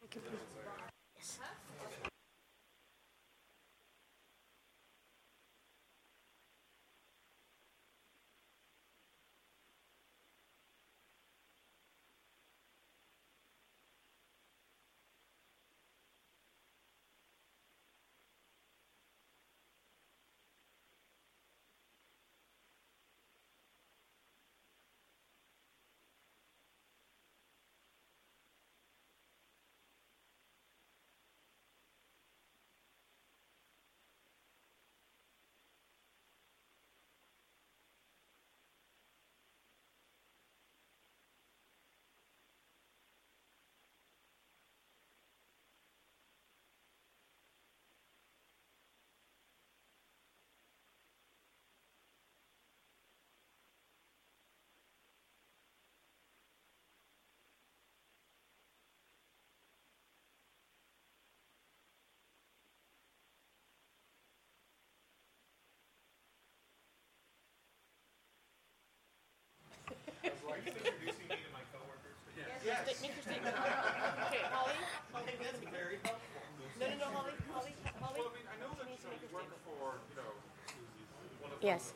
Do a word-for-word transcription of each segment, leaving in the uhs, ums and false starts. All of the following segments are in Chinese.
Yes.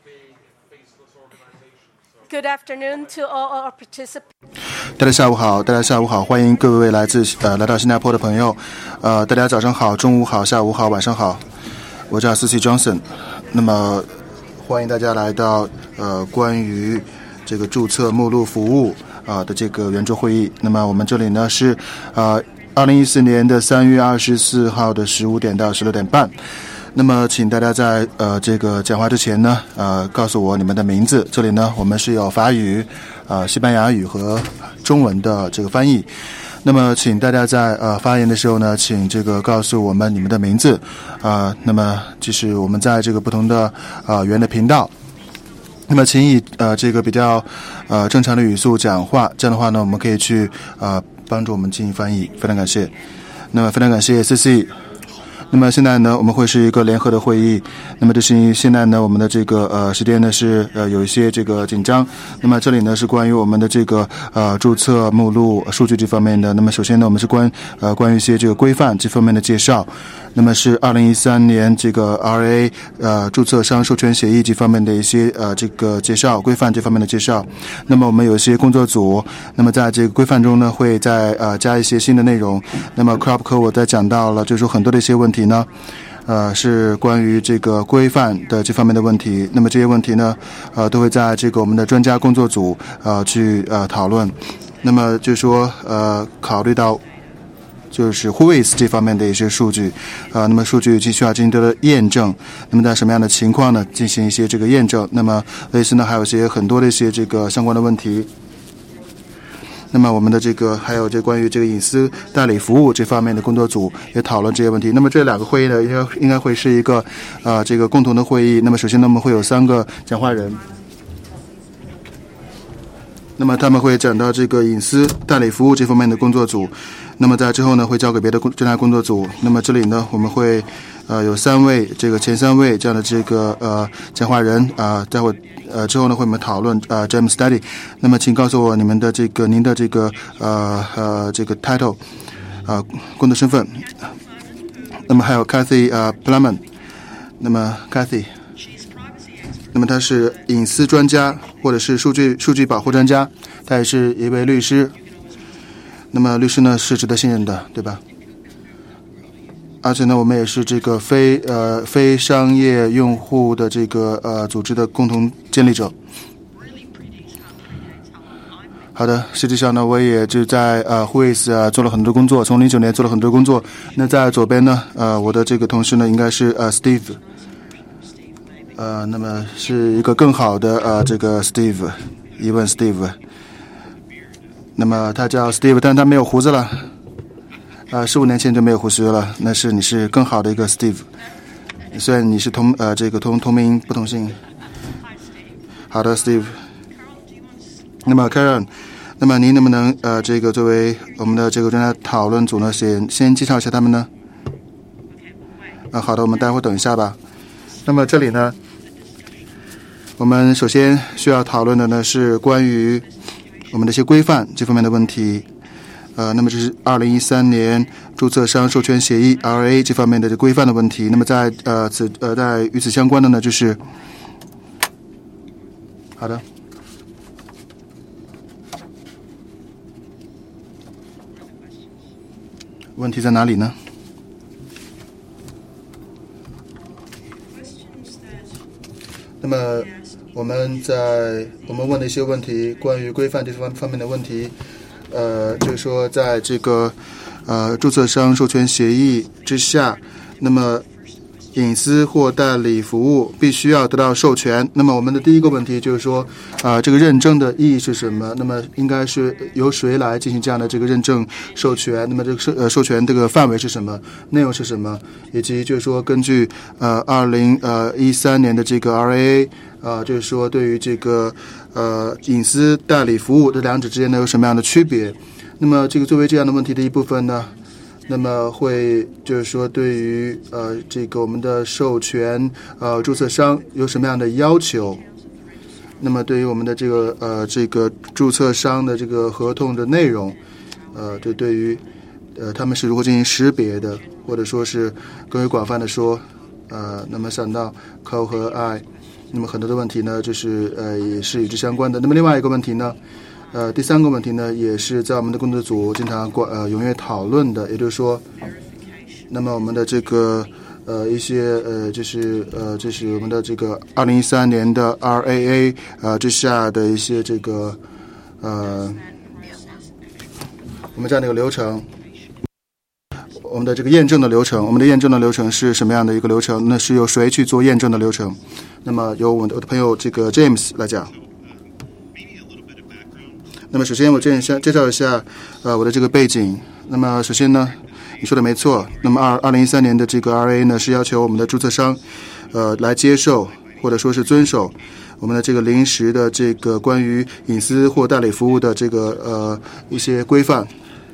Good afternoon to all our participants. 大家下午好，大家下午好，欢迎各位来自呃来到新加坡的朋友，呃，大家早上好，中午好，下午好，晚上好，我叫 C C Johnson。那么欢迎大家来到呃关于这个注册目录服务啊、呃、的这个圆桌会议。那么我们这里呢是呃二零一四年的三月二十四号的十五点到十六点半。那么请大家在呃这个讲话之前呢呃告诉我你们的名字。这里呢我们是有法语、呃西班牙语和中文的这个翻译。那么请大家在呃发言的时候呢，请这个告诉我们你们的名字啊、呃。那么就是我们在这个不同的呃圆的频道。那么请以呃这个比较呃正常的语速讲话，这样的话呢我们可以去呃帮助我们进行翻译，非常感谢。那么非常感谢 C C。那么现在呢我们会是一个联合的会议，那么这是现在呢我们的这个呃时间呢是呃有一些这个紧张。那么这里呢是关于我们的这个呃注册目录数据这方面的。那么首先呢我们是关呃关于一些这个规范这方面的介绍。那么是二零一三年这个 R A 呃注册商授权协议这方面的一些呃这个介绍，规范这方面的介绍。那么我们有一些工作组，那么在这个规范中呢会再呃加一些新的内容。那么 Crop 课我在讲到了就是说很多的一些问题呢呃是关于这个规范的这方面的问题。那么这些问题呢呃都会在这个我们的专家工作组呃去呃讨论。那么就是说呃考虑到就是 W H O is 这方面的一些数据，呃，那么数据继续要进行的验证，那么在什么样的情况呢？进行一些这个验证。那么类似呢，还有一些很多的一些这个相关的问题。那么我们的这个还有这关于这个隐私代理服务这方面的工作组也讨论这些问题。那么这两个会议呢，应该应该会是一个呃这个共同的会议。那么首先呢，我们会有三个讲话人。那么他们会讲到这个隐私代理服务这方面的工作组，那么在之后呢会交给别的专家工作组。那么这里呢我们会呃有三位这个前三位这样的这个呃讲话人啊、呃，待会呃之后呢会我们讨论呃 James Study。那么请告诉我你们的这个您的这个呃呃这个 title 啊、呃、工作身份。那么还有 Kathy 呃 Plumman， 那么 Kathy。那么他是隐私专家或者是数据数据保护专家，他也是一位律师。那么律师呢是值得信任的，对吧？而且呢我们也是这个非呃非商业用户的这个呃组织的共同建立者。好的，实际上呢我也就在呃 W H O is 啊做了很多工作，从零九年做了很多工作。那在左边呢呃我的这个同事呢应该是呃 Steve。呃，那么是一个更好的呃，这个 Steve， 疑问 Steve， 那么他叫 Steve， 但他没有胡子了，呃，十五年前就没有胡须了，那是你是更好的一个 Steve， 虽然你是同呃这个同同名不同姓。好的 Steve， 那么 Karen， 那么您能不能呃这个作为我们的这个专家讨论组呢，先先介绍一下他们呢？啊、呃，好的，我们待会儿等一下吧。那么这里呢我们首先需要讨论的呢是关于我们的一些规范这方面的问题。 呃，那么这是二零一三年注册商授权协议 R A 这方面的这规范的问题。那么在呃此呃在与此相关的呢，就是好的。问题在哪里呢？那么我们在我们问的一些问题，关于规范这方方面的问题，呃，就是说在这个呃注册商授权协议之下，那么隐私或代理服务必须要得到授权。那么我们的第一个问题就是说，啊、呃，这个认证的意义是什么？那么应该是由谁来进行这样的这个认证授权？那么这个授呃授权这个范围是什么？内容是什么？以及就是说，根据呃二零呃一三年的这个 R A， 啊，就是说对于这个呃隐私代理服务这两者之间呢有什么样的区别？那么这个作为这样的问题的一部分呢？那么会就是说，对于呃这个我们的授权呃注册商有什么样的要求？那么对于我们的这个呃这个注册商的这个合同的内容，呃，这对于呃他们是如何进行识别的，或者说是更为广泛的说，呃，那么想到 co 和 I， 那么很多的问题呢，就是呃也是与之相关的。那么另外一个问题呢？呃，第三个问题呢，也是在我们的工作组经常过呃踊跃讨论的，也就是说，那么我们的这个呃一些呃就是呃这是我们的这个二零一三年的 R A A 呃之下的一些这个呃我们这样的一个流程，我们的这个验证的流程，我们的验证的流程是什么样的一个流程？那是由谁去做验证的流程？那么由我的我的朋友这个 James 来讲。那么首先我这样先介绍一下呃我的这个背景。那么首先呢，你说的没错，那么二二零一三年的这个 R A 呢是要求我们的注册商呃来接受或者说是遵守我们的这个临时的这个关于隐私或代理服务的这个呃一些规范。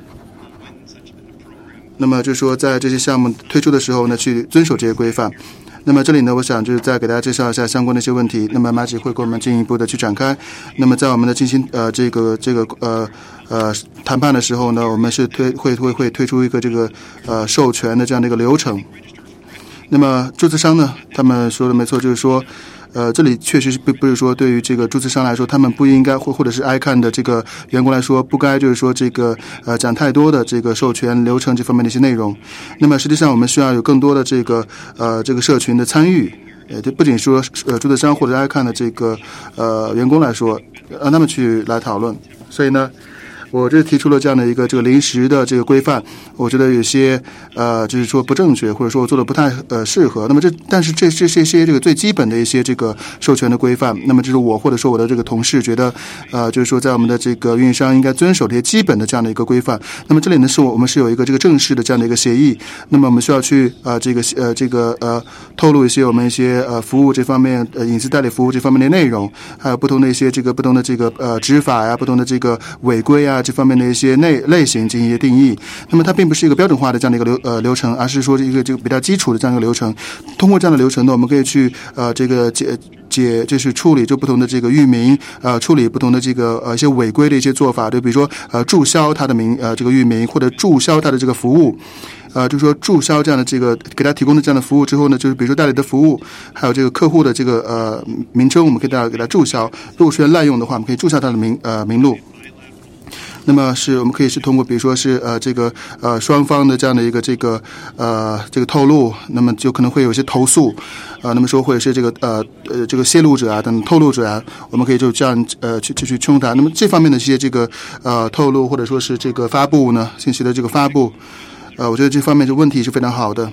那么就是说在这些项目推出的时候呢，去遵守这些规范。那么这里呢，我想就是再给大家介绍一下相关的一些问题。那么马吉会跟我们进一步的去展开。那么在我们的进行呃这个这个呃呃谈判的时候呢，我们是推会会会推出一个这个呃授权的这样的一个流程。那么注册商呢，他们说的没错，就是说。呃，这里确实是不不是说对于这个注册商来说，他们不应该或或者是 I C A N 的这个员工来说，不该就是说这个呃讲太多的这个授权流程这方面的一些内容。那么实际上我们需要有更多的这个呃这个社群的参与，呃，这不仅说呃注册商或者 I C A N 的这个呃员工来说，让他们去来讨论。所以呢。我这提出了这样的一个这个临时的这个规范，我觉得有些呃就是说不正确，或者说我做的不太呃适合。那么这但是这这这些这个最基本的一些这个授权的规范，那么这是我或者说我的这个同事觉得呃就是说在我们的这个运营商应该遵守这些基本的这样的一个规范。那么这里呢是我们是有一个这个正式的这样的一个协议，那么我们需要去呃这个呃这个呃透露一些我们一些呃服务这方面呃隐私代理服务这方面的内容，还有不同的一些这个不同的这个呃执法呀，不同的这个违规啊。这方面的一些类类型进行一些定义，那么它并不是一个标准化的这样的一个流呃流程，而是说一个这个比较基础的这样一个流程。通过这样的流程呢，我们可以去呃这个解解就是处理就不同的这个域名，呃处理不同的这个呃一些违规的一些做法，就比如说呃注销它的名呃这个域名，或者注销它的这个服务。呃，就是说注销这样的这个给他提供的这样的服务之后呢，就是比如说代理的服务，还有这个客户的这个呃名称，我们可以给他注销。如果出现滥用的话，我们可以注销他的名呃名录。那么是我们可以是通过比如说是呃这个呃双方的这样的一个这个呃这个透露，那么就可能会有一些投诉，呃那么说或者是这个呃呃这个泄露者啊等透露者啊，我们可以就这样呃去去去冲他。那么这方面的一些这个呃透露或者说是这个发布呢信息的这个发布，呃我觉得这方面的问题是非常好的。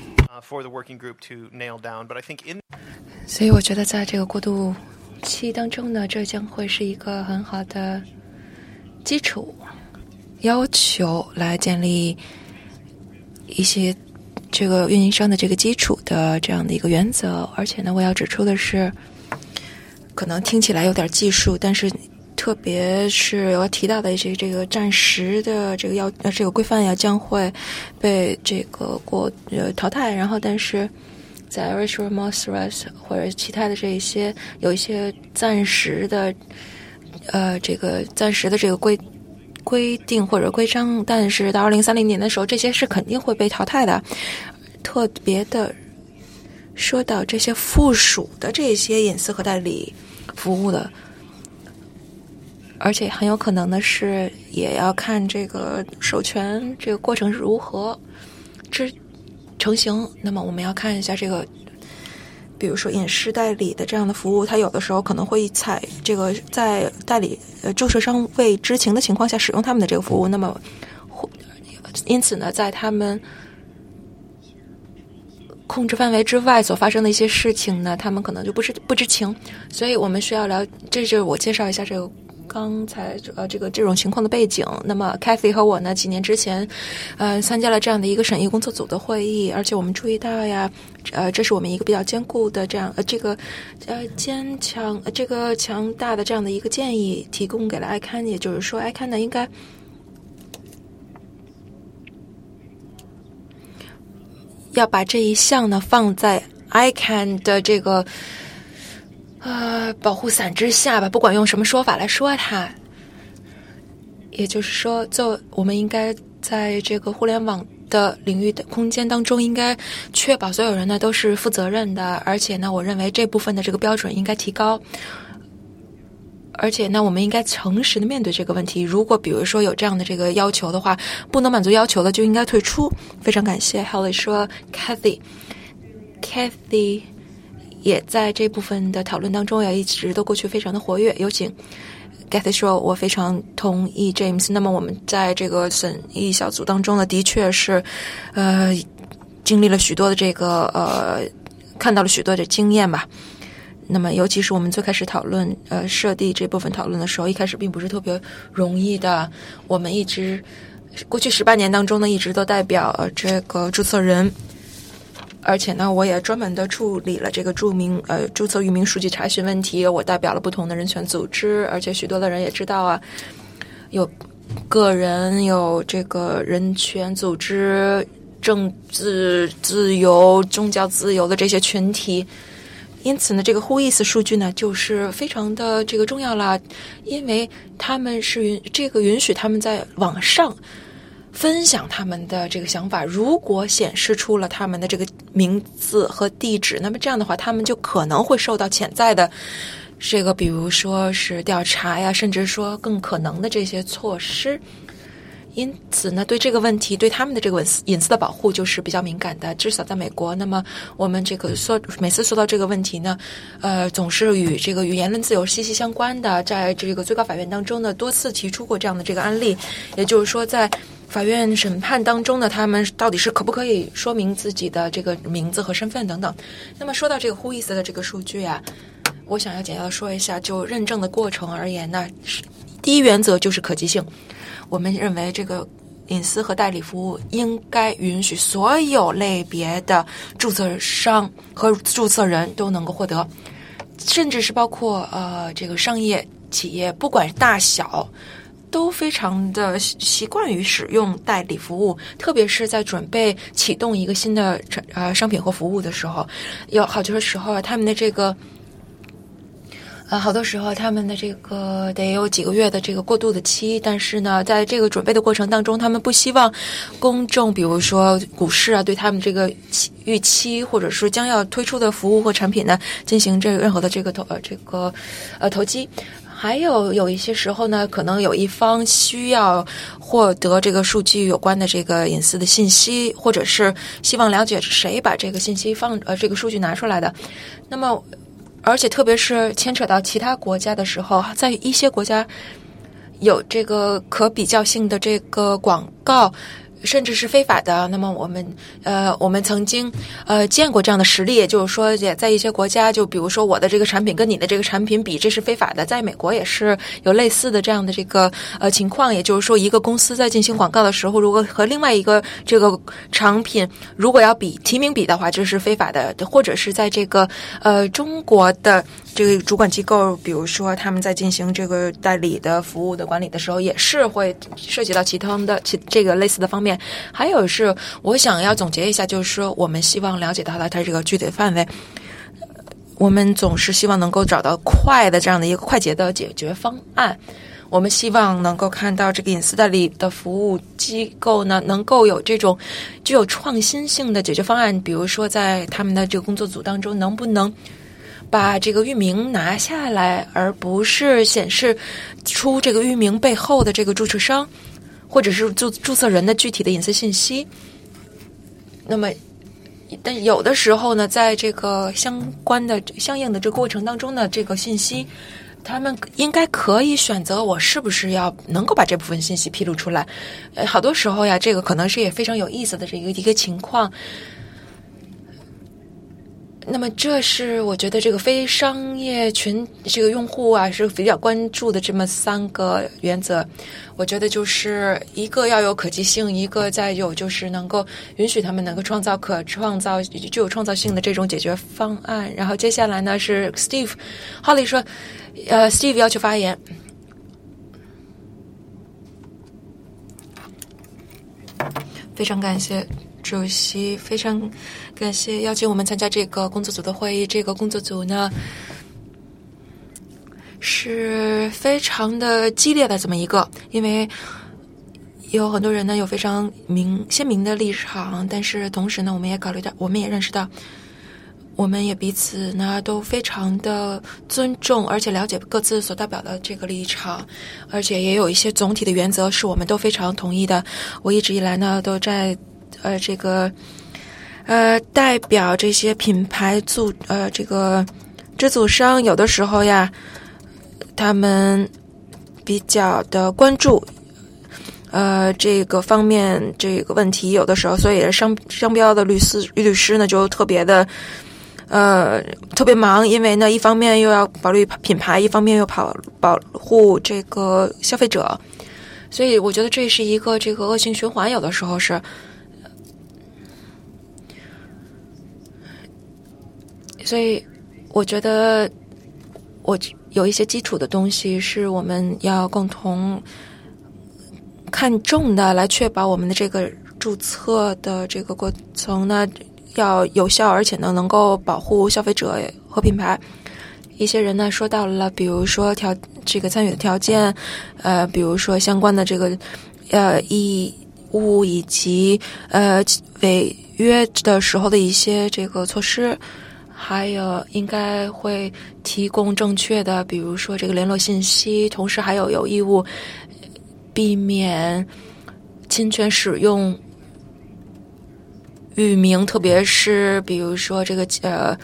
所以我觉得在这个过渡期当中呢，这将会是一个很好的基础要求来建立一些这个运营商的这个基础的这样的一个原则。而且呢，我要指出的是，可能听起来有点技术，但是特别是我提到的一些这个暂时的这个要呃这个规范呀将会被这个过呃淘汰，然后但是在 Rich Moss 或者其他的这一些有一些暂时的呃，这个暂时的这个规规定或者规章，但是到二零三零年的时候，这些是肯定会被淘汰的。特别的说到这些附属的这些隐私和代理服务的，而且很有可能的是，也要看这个授权这个过程是如何之成型。那么我们要看一下这个，比如说隐私代理的这样的服务，它有的时候可能会采这个在代理呃注册商未知情的情况下使用他们的这个服务。那么，因此呢，在他们控制范围之外所发生的一些事情呢，他们可能就不知不知情。所以我们需要了，这就是我介绍一下这个刚才呃这个这种情况的背景。那么 Kathy 和我呢，几年之前呃参加了这样的一个审议工作组的会议，而且我们注意到呀，呃这是我们一个比较坚固的这样呃这个呃坚强呃这个强大的这样的一个建议提供给了 I C A N， 也就是说 I C A N 呢应该要把这一项呢放在 I C A N 的这个呃保护伞之下吧，不管用什么说法来说它。也就是说，做我们应该在这个互联网的领域的空间当中，应该确保所有人呢都是负责任的，而且呢，我认为这部分的这个标准应该提高。而且呢，我们应该诚实的面对这个问题。如果比如说有这样的这个要求的话，不能满足要求的就应该退出。非常感谢 Haley 说 Kathy Kathy 也在这部分的讨论当中也一直都过去非常的活跃。有请 Kathy 说，我非常同意 James。那么我们在这个审议小组当中呢，的确是呃经历了许多的这个呃看到了许多的经验吧。那么尤其是我们最开始讨论呃设计这部分讨论的时候，一开始并不是特别容易的。我们一直过去十八年当中呢，一直都代表、呃、这个注册人，而且呢，我也专门的处理了这个注明呃注册域名数据查询问题。我代表了不同的人权组织，而且许多的人也知道啊，有个人，有这个人权组织、政治自由、宗教自由的这些群体。因此呢，这个 Whois 数据呢，就是非常的这个重要啦，因为他们是允这个允许他们在网上分享他们的这个想法。如果显示出了他们的这个名字和地址，那么这样的话，他们就可能会受到潜在的这个，比如说是调查呀，甚至说更可能的这些措施。因此呢，对这个问题，对他们的这个隐私的保护就是比较敏感的，至少在美国。那么我们这个说每次说到这个问题呢，呃，总是与这个与言论自由息息相关的。在这个最高法院当中呢，多次提出过这样的这个案例，也就是说，在法院审判当中呢，他们到底是可不可以说明自己的这个名字和身份等等。那么说到这个 Whois 的这个数据啊，我想要简要的说一下，就认证的过程而言呢，第一原则就是可及性。我们认为这个隐私和代理服务应该允许所有类别的注册商和注册人都能够获得，甚至是包括呃这个商业企业，不管大小，都非常的习惯于使用代理服务，特别是在准备启动一个新的呃商品或服务的时候，有好多时候他们的这个。呃，好多时候他们的这个得有几个月的这个过渡的期，但是呢，在这个准备的过程当中，他们不希望公众，比如说股市啊，对他们这个预期或者是将要推出的服务或产品呢，进行这个任何的这个投呃这个呃投机。还有有一些时候呢，可能有一方需要获得这个数据有关的这个隐私的信息，或者是希望了解谁把这个信息放呃这个数据拿出来的，那么。而且特别是牵扯到其他国家的时候，在一些国家有这个可比较性的这个广告，甚至是非法的。那么我们呃，我们曾经呃见过这样的实例，也就是说，也在一些国家，就比如说我的这个产品跟你的这个产品比，这是非法的。在美国也是有类似的这样的这个呃情况，也就是说，一个公司在进行广告的时候，如果和另外一个这个产品如果要比提名比的话，这是非法的。或者是在这个呃中国的这个主管机构，比如说他们在进行这个代理的服务的管理的时候，也是会涉及到其他的其这个类似的方面。还有是我想要总结一下，就是说我们希望了解到它这个具体的范围，我们总是希望能够找到快的这样的一个快捷的解决方案。 我们希望能够看到这个隐私代理的服务机构呢，能够有这种具有创新性的解决方案，比如说在他们的这个工作组当中，能不能把这个域名拿下来，而不是显示出这个域名背后的这个注册商或者是注注册人的具体的隐私信息。那么但有的时候呢，在这个相关的相应的这个过程当中呢，这个信息他们应该可以选择我是不是要能够把这部分信息披露出来。呃，好多时候呀，这个可能是也非常有意思的这个一个情况。那么这是我觉得这个非商业群这个用户啊是比较关注的这么三个原则。我觉得就是一个要有可及性，一个再有就是能够允许他们能够创造可创造具有创造性的这种解决方案。然后接下来呢是 Steve Holly 说呃 Steve 要求发言。非常感谢主席，非常感谢邀请我们参加这个工作组的会议。这个工作组呢是非常的激烈的这么一个，因为有很多人呢有非常明鲜明的立场，但是同时呢我们也考虑到，我们也认识到，我们也彼此呢都非常的尊重，而且了解各自所代表的这个立场，而且也有一些总体的原则是我们都非常同意的。我一直以来呢都在呃这个呃代表这些品牌组呃这个制组商，有的时候呀他们比较的关注呃这个方面这个问题，有的时候所以商商标的律师律师呢就特别的呃，特别忙，因为呢，一方面又要保护品牌，一方面又保保护这个消费者，所以我觉得这是一个这个恶性循环，有的时候是，所以我觉得我有一些基础的东西是我们要共同看重的，来确保我们的这个注册的这个过程呢要有效，而且呢能够保护消费者和品牌。一些人呢说到了，比如说条这个参与的条件，呃，比如说相关的这个呃义务以及呃违约的时候的一些这个措施，还有应该会提供正确的，比如说这个联络信息，同时还有有义务避免侵权使用域名，特别是比如说这个呃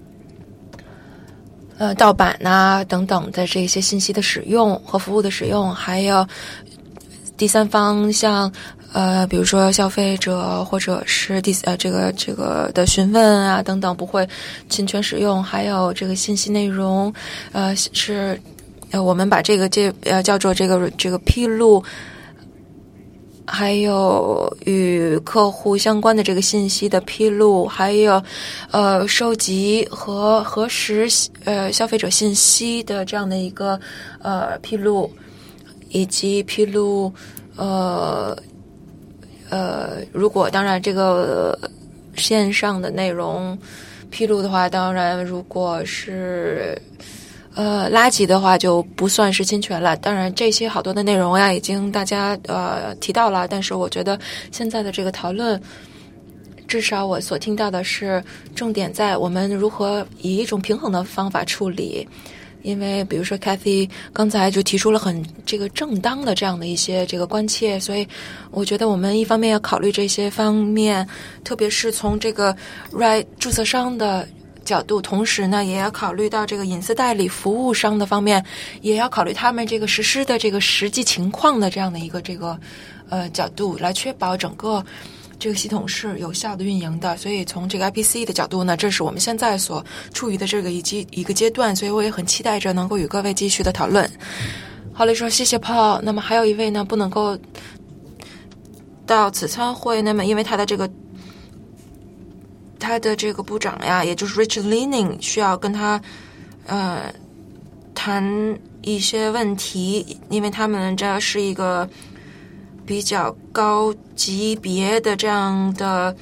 呃盗版呐等等的这些信息的使用和服务的使用，还有第三方像呃比如说消费者或者是第呃这个这个的询问啊等等不会侵权使用，还有这个信息内容呃是呃我们把这个这呃叫做这个这个披露。还有与客户相关的这个信息的披露，还有呃收集和核实呃消费者信息的这样的一个呃披露，以及披露呃呃如果当然这个线上的内容披露的话，当然如果是呃，垃圾的话就不算是侵权了。当然，这些好多的内容呀，已经大家呃提到了。但是，我觉得现在的这个讨论，至少我所听到的是，重点在我们如何以一种平衡的方法处理。因为，比如说 Cathy 刚才就提出了很这个正当的这样的一些这个关切，所以我觉得我们一方面要考虑这些方面，特别是从这个 right 注册商的角度，同时呢也要考虑到这个隐私代理服务商的方面，也要考虑他们这个实施的这个实际情况的这样的一个这个呃角度，来确保整个这个系统是有效的运营的。所以从这个 I P C 的角度呢，这是我们现在所处于的这个一阶一个阶段，所以我也很期待着能够与各位继续的讨论。好嘞，说谢谢 Paul。 那么还有一位呢不能够到此参会，那么因为他的这个他的这个部长呀，也就是 Richard Leaning 需要跟他呃谈一些问题，因为他们这是一个比较高级别的这样的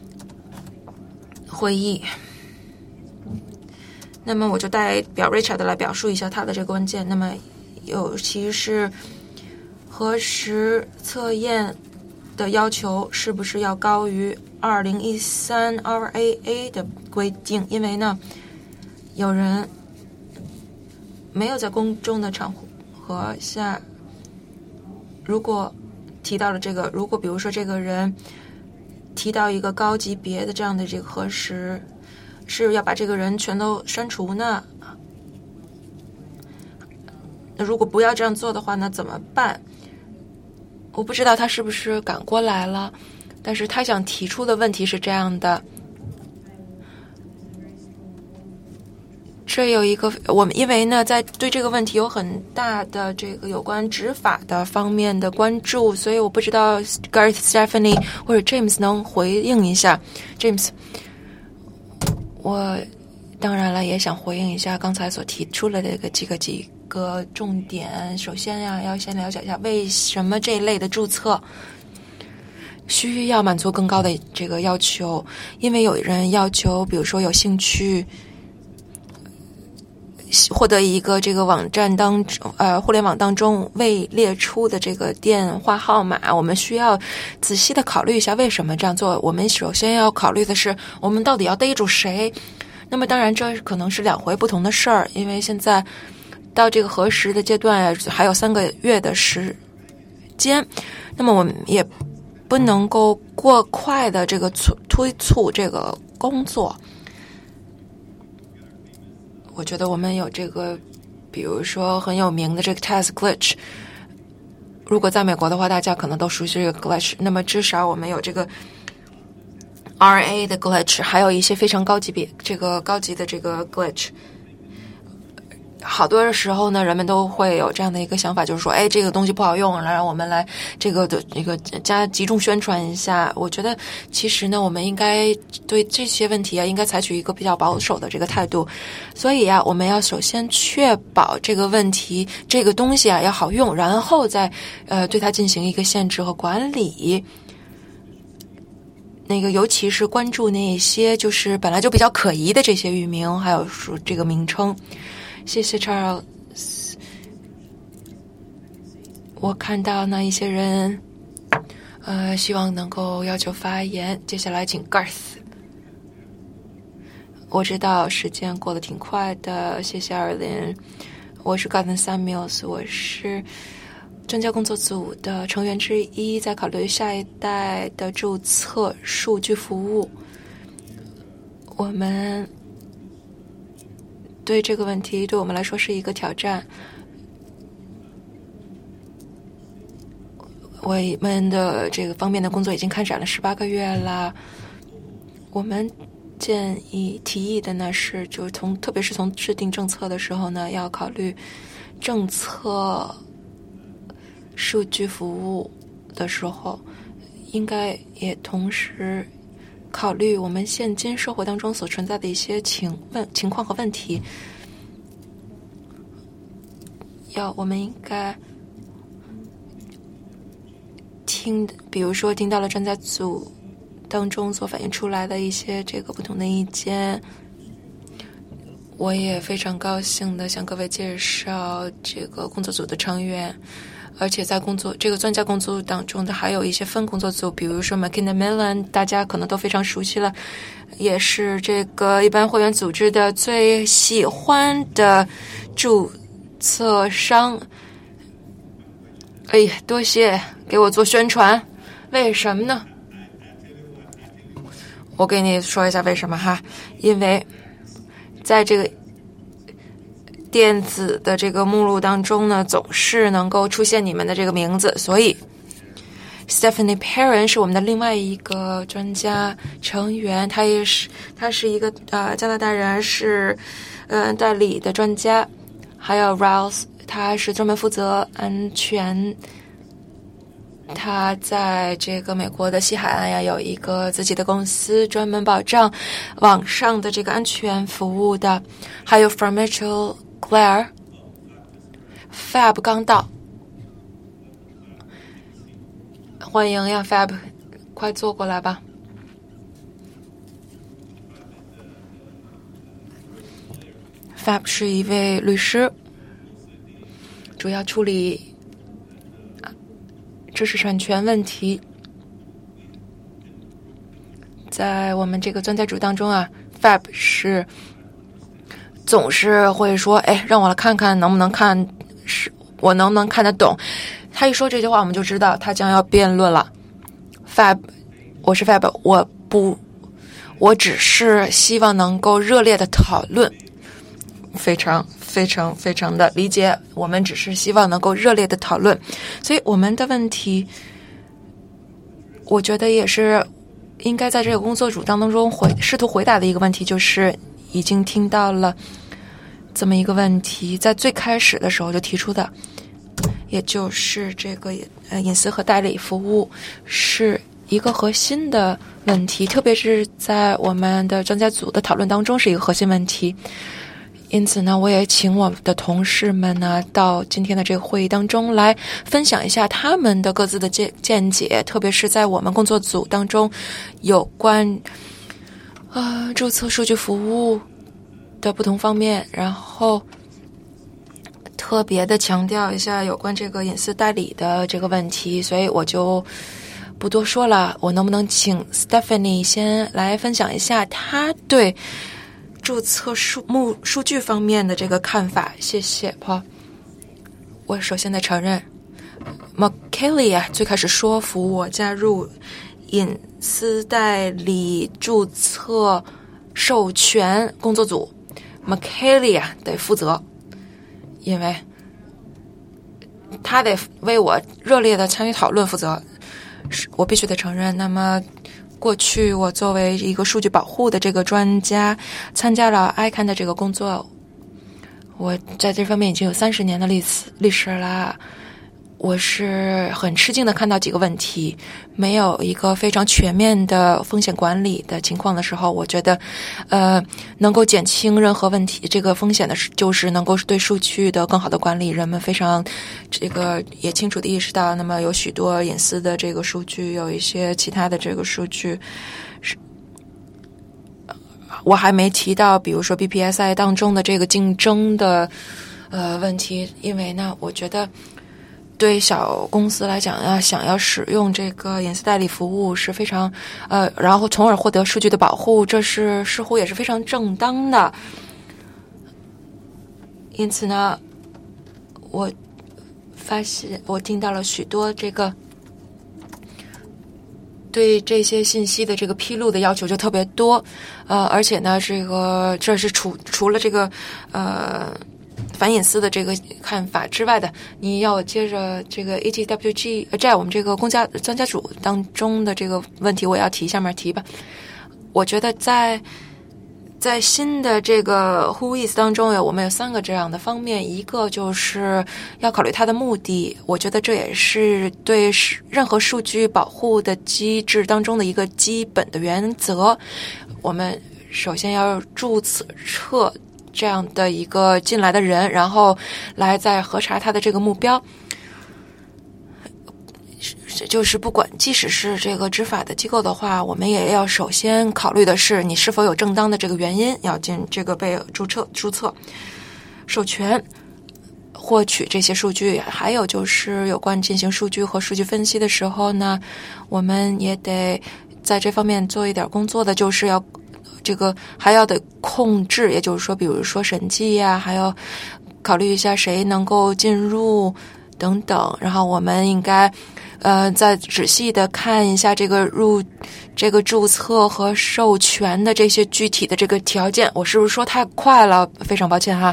会议。那么我就代表 Richard 来表述一下他的这个文件。那么尤其是核实测验的要求是不是要高于二零一三 R A A 的规定，因为呢有人没有在公众的场合下，如果提到了这个，如果比如说这个人提到一个高级别的这样的这个核实，是要把这个人全都删除呢？那如果不要这样做的话，那怎么办？我不知道他是不是赶过来了，但是他想提出的问题是这样的。这有一个，我们因为呢，在对这个问题有很大的这个有关执法的方面的关注，所以我不知道 Gareth、Stephanie 或者 James 能回应一下。James， 我当然了也想回应一下刚才所提出来的这个几个几个重点。首先呀，要先了解一下为什么这一类的注册需要满足更高的这个要求，因为有人要求，比如说有兴趣获得一个这个网站当中呃互联网当中未列出的这个电话号码，我们需要仔细的考虑一下为什么这样做。我们首先要考虑的是我们到底要逮住谁。那么当然这可能是两回不同的事儿，因为现在到这个核实的阶段还有三个月的时间，那么我们也不能够过快的这个促推促这个工作。我觉得我们有这个比如说很有名的这个 test glitch， 如果在美国的话大家可能都熟悉这个 glitch， 那么至少我们有这个 R A 的 glitch， 还有一些非常高级别这个高级的这个 glitch。好多时候呢，人们都会有这样的一个想法，就是说，哎，这个东西不好用，来让我们来这个的这个加集中宣传一下。我觉得其实呢，我们应该对这些问题啊，应该采取一个比较保守的这个态度。所以啊，我们要首先确保这个问题，这个东西啊要好用，然后再呃对它进行一个限制和管理。那个尤其是关注那些就是本来就比较可疑的这些域名，还有说这个名称。谢谢 Charles。 我看到那一些人呃，希望能够要求发言。接下来请 Gareth。 我知道时间过得挺快的，谢谢二林。我是 Gareth Samuels， 我是专家工作组的成员之一，在考虑下一代的注册数据服务。我们对这个问题对我们来说是一个挑战。我们的这个方面的工作已经开展了十八个月了。我们建议提议的呢是，就是从特别是从制定政策的时候呢，要考虑政策数据服务的时候，应该也同时考虑我们现今社会当中所存在的一些情问情况和问题。要我们应该听，比如说听到了专家组当中所反映出来的一些这个不同的意见。我也非常高兴的向各位介绍这个工作组的成员，而且在工作这个专家工作组当中的还有一些分工作组，比如说 McKinney-Millen， 大家可能都非常熟悉了，也是这个一般会员组织的最喜欢的注册商。哎呀，多谢给我做宣传。为什么呢？我给你说一下为什么哈，因为在这个电子的这个目录当中呢，总是能够出现你们的这个名字，所以 Stephanie Perrin 是我们的另外一个专家成员，他也是他是一个呃加拿大人，是呃代理的专家。还有 Rouse， 他是专门负责安全，他在这个美国的西海岸呀有一个自己的公司，专门保障网上的这个安全服务的。还有 From Mitchell Claire Fab 刚到，欢迎呀 Fab， 快坐过来吧。Fab 是一位律师， 主要处理知识产权问题。在我们这个专家组当中啊 Fab 是总是会说，哎，让我来看看能不能看，是我能不能看得懂。他一说这句话我们就知道他将要辩论了。 Fab 我是 Fab， 我不我只是希望能够热烈的讨论，非常非常非常的理解，我们只是希望能够热烈的讨论。所以我们的问题我觉得也是应该在这个工作组当中回试图回答的一个问题，就是已经听到了这么一个问题，在最开始的时候就提出的，也就是这个呃隐私和代理服务是一个核心的问题，特别是在我们的专家组的讨论当中是一个核心问题。因此呢，我也请我的同事们呢到今天的这个会议当中来分享一下他们的各自的见见解，特别是在我们工作组当中有关呃注册数据服务的不同方面，然后特别的强调一下有关这个隐私代理的这个问题。所以我就不多说了，我能不能请 Stephanie 先来分享一下她对注册数目数据方面的这个看法？谢谢 Paul。 我首先得承认 McKelly 啊最开始说服我加入隐私代理注册授权工作组， McKelly 啊得负责，因为他得为我热烈的参与讨论负责，我必须得承认。那么过去我作为一个数据保护的这个专家，参加了 I C A N 的这个工作，我在这方面已经有三十年的历史历史了。我是很吃惊的看到几个问题，没有一个非常全面的风险管理的情况的时候，我觉得呃能够减轻任何问题这个风险的就是能够对数据的更好的管理。人们非常这个也清楚的意识到，那么有许多隐私的这个数据，有一些其他的这个数据是我还没提到比如说 B P S I 当中的这个竞争的呃问题，因为呢我觉得对小公司来讲啊，想要使用这个隐私代理服务是非常呃，然后从而获得数据的保护，这是似乎也是非常正当的。因此呢，我发现我听到了许多这个对这些信息的这个披露的要求就特别多，呃，而且呢，这个这是除除了这个呃。反隐私的这个看法之外的，你要接着这个 A T W G 在我们这个公家专家组当中的这个问题，我要提下面提吧。我觉得在在新的这个 Who is 当中有我们有三个这样的方面，一个就是要考虑它的目的，我觉得这也是对任何数据保护的机制当中的一个基本的原则。我们首先要注册这样的一个进来的人，然后来再核查他的这个目标，就是不管即使是这个执法的机构的话，我们也要首先考虑的是你是否有正当的这个原因要进这个被注册注册授权获取这些数据。还有就是有关进行数据和数据分析的时候呢，我们也得在这方面做一点工作的，就是要这个还要得控制，也就是说比如说审计呀，还要考虑一下谁能够进入等等。然后我们应该呃再仔细的看一下这个入这个注册和授权的这些具体的这个条件。我是不是说太快了？非常抱歉哈。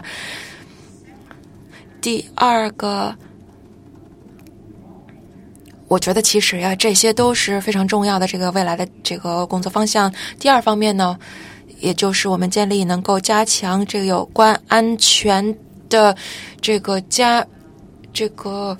第二个，我觉得其实呀，这些都是非常重要的这个未来的这个工作方向。第二方面呢，也就是我们建立能够加强这个有关安全的这个加这个，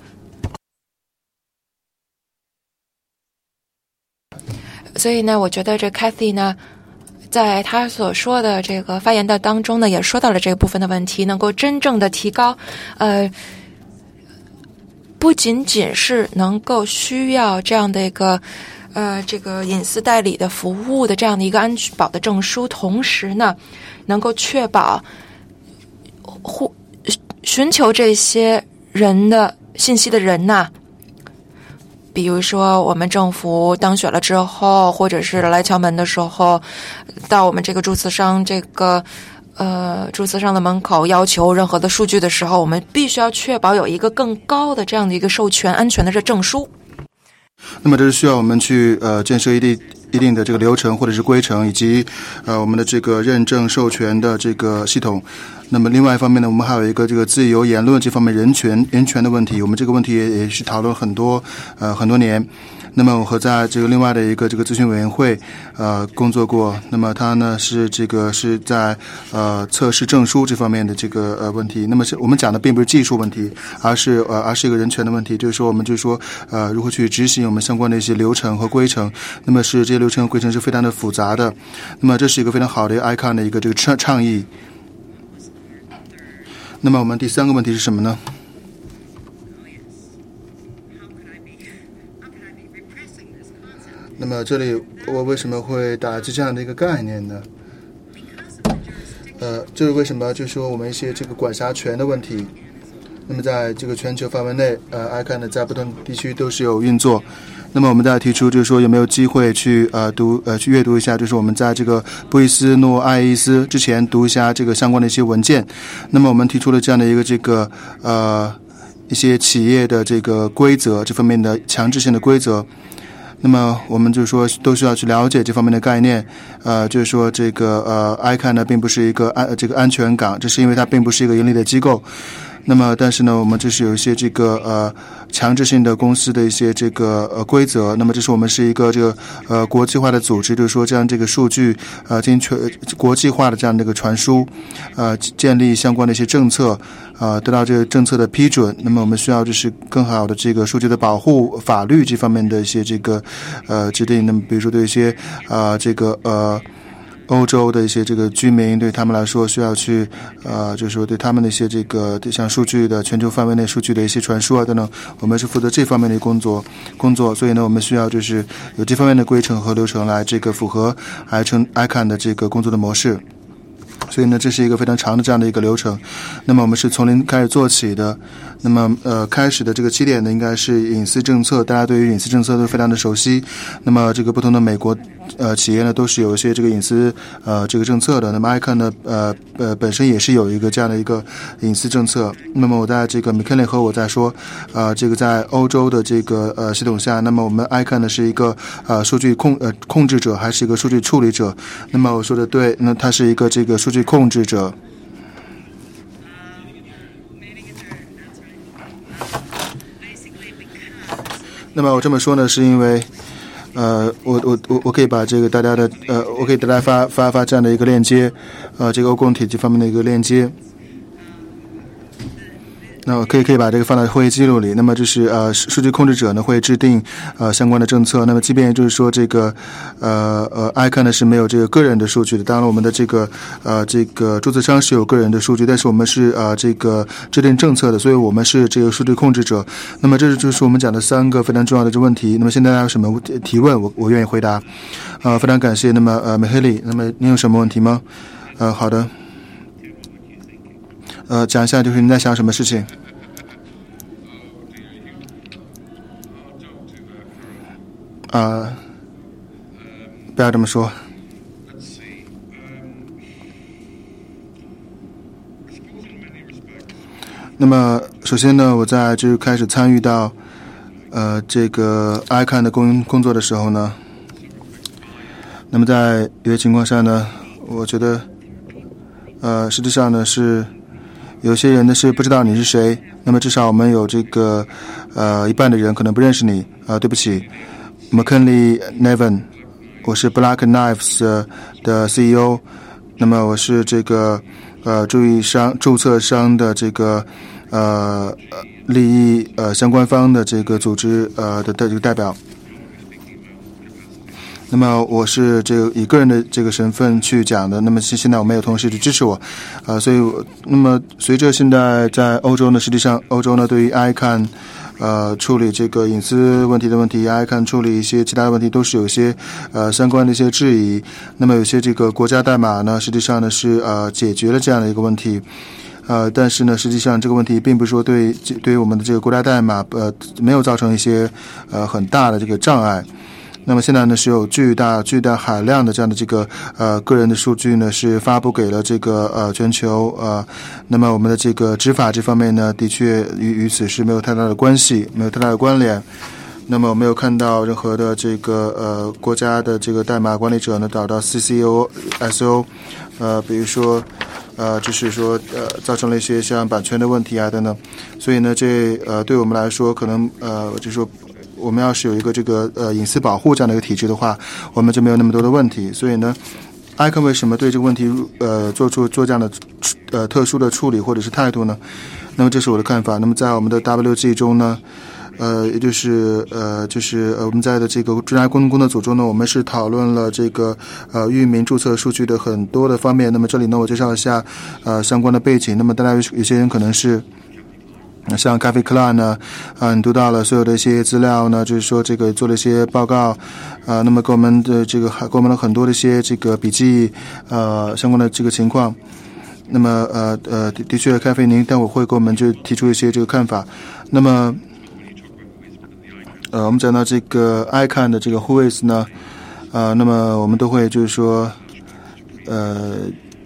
所以呢，我觉得这 Kathy 呢，在他所说的这个发言的当中呢，也说到了这部分的问题，能够真正的提高呃。不仅仅是能够需要这样的一个呃这个隐私代理的服务的这样的一个安保的证书，同时呢能够确保互寻求这些人的信息的人呐、啊。比如说我们政府当选了之后，或者是来敲门的时候，到我们这个注册商这个呃注册商的门口要求任何的数据的时候，我们必须要确保有一个更高的这样的一个授权安全的这证书。 那么这是需要我们去呃建设一定一定的这个流程或者是规程，以及呃我们的这个认证授权的这个系统。那么另外一方面呢，我们还有一个这个自由言论这方面人权人权的问题，我们这个问题也也是讨论很多呃很多年。那么我和在这个另外的一个这个咨询委员会呃工作过，那么它呢是这个是在呃测试证书这方面的这个呃问题。那么是我们讲的并不是技术问题，而是呃而是一个人权的问题，就是说我们就是说呃如何去执行我们相关的一些流程和规程。那么是这些流程和规程是非常的复杂的。那么这是一个非常好的 I C A N 的一个这个倡倡议。那么我们第三个问题是什么呢？那么这里我为什么会打击这样的一个概念呢？呃，这是为什么？就是说我们一些这个管辖权的问题。那么在这个全球范围内，呃 I C A N 呢在不同地区都是有运作。那么我们再提出就是说有没有机会去呃读呃去阅读一下，就是我们在这个布伊斯诺艾伊斯之前读一下这个相关的一些文件。那么我们提出了这样的一个这个呃一些企业的这个规则这方面的强制性的规则。那么我们就是说都需要去了解这方面的概念，呃，就是说这个呃 I C A N 呢并不是一个安这个安全港，这是因为它并不是一个盈利的机构。那么但是呢我们这是有一些这个呃强制性的公司的一些这个呃规则。那么这是我们是一个这个呃国际化的组织，就是说这样这个数据呃进行全国际化的这样的一个传输，呃建立相关的一些政策，呃得到这个政策的批准。那么我们需要就是更好的这个数据的保护法律这方面的一些这个呃制定。那么比如说对一些呃这个呃欧洲的一些这个居民，对他们来说需要去呃就是说对他们的一些这个像数据的全球范围内数据的一些传输啊等等，我们是负责这方面的工作工作所以呢我们需要就是有这方面的规程和流程来这个符合 I C A N 的这个工作的模式。所以呢这是一个非常长的这样的一个流程。那么我们是从零开始做起的。那么呃开始的这个起点呢应该是隐私政策，大家对于隐私政策都非常的熟悉。那么这个不同的美国呃企业呢都是有一些这个隐私呃这个政策的。那么 I C A N 呢呃呃本身也是有一个这样的一个隐私政策。那么我在这个 McKinley 和我在说呃这个在欧洲的这个呃系统下，那么我们 I C A N 呢是一个呃数据控呃控制者还是一个数据处理者？那么我说的对，那它是一个这个数据控制者。那么我这么说呢是因为呃我我我我可以把这个大家的呃我可以给大家发发发这样的一个链接，呃这个欧共体系方面的一个链接。那我可以可以把这个放到会议记录里。那么就是呃数据控制者呢会制定呃相关的政策。那么即便就是说这个呃呃 I C A N 呢是没有这个个人的数据的。当然我们的这个呃这个注册商是有个人的数据，但是我们是呃这个制定政策的，所以我们是这个数据控制者。那么这就是我们讲的三个非常重要的这问题。那么现在大家有什么提问，我我愿意回答。呃非常感谢。那么呃梅黑利，那么您有什么问题吗？呃好的。呃，讲一下就是你在想什么事情？啊、呃，不要这么说。那么，首先呢，我在就是开始参与到呃这个 I C A N 的工工作的时候呢，那么在有些情况下呢，我觉得呃实际上呢是。有些人呢是不知道你是谁，那么至少我们有这个呃一半的人可能不认识你啊、呃，对不起 ，McKinley Nevin， 我是 Black Knives 的 C E O， 那么我是这个呃注意商注册商的这个呃利益呃相关方的这个组织呃的的这个代表。那么我是这个以个人的这个身份去讲的。那么现在我没有同事去支持我，呃，所以那么随着现在在欧洲呢，实际上欧洲呢对于 I C A N 呃处理这个隐私问题的问题 ，I C A N 处理一些其他的问题都是有一些呃相关的一些质疑。那么有些这个国家代码呢，实际上呢是呃解决了这样的一个问题。 呃，但是呢，实际上这个问题并不是说对对于我们的这个国家代码呃没有造成一些呃很大的这个障碍。那么现在呢是有巨大巨大海量的这样的这个呃个人的数据呢是发布给了这个呃全球呃，那么我们的这个执法这方面呢的确与与此是没有太大的关系，没有太大的关联。那么我没有看到任何的这个呃国家的这个代码管理者呢找到 C C O S O 呃比如说呃就是说呃造成了一些像版权的问题啊等等，所以呢这呃对我们来说可能呃就是说我们要是有一个这个呃隐私保护这样的一个体制的话，我们就没有那么多的问题。所以呢 I C A N 为什么对这个问题呃做出做这样的呃特殊的处理或者是态度呢？那么这是我的看法。那么在我们的 W G 中呢呃也就是呃就是呃我们在的这个专家工作组中呢，我们是讨论了这个呃域名注册数据的很多的方面。那么这里呢我介绍一下呃相关的背景。那么大家有些人可能是像咖啡 Club 呢，嗯，读到了所有的一些资料呢，就是说这个做了一些报告，呃，那么给我们的这个还给我们了很多的一些这个笔记，呃，相关的这个情况。那么呃呃的的确，咖啡您待会会给我们就提出一些这个看法。那么呃，我们讲到这个 I C A N 的这个 Who is 呢，呃，那么我们都会就是说，呃。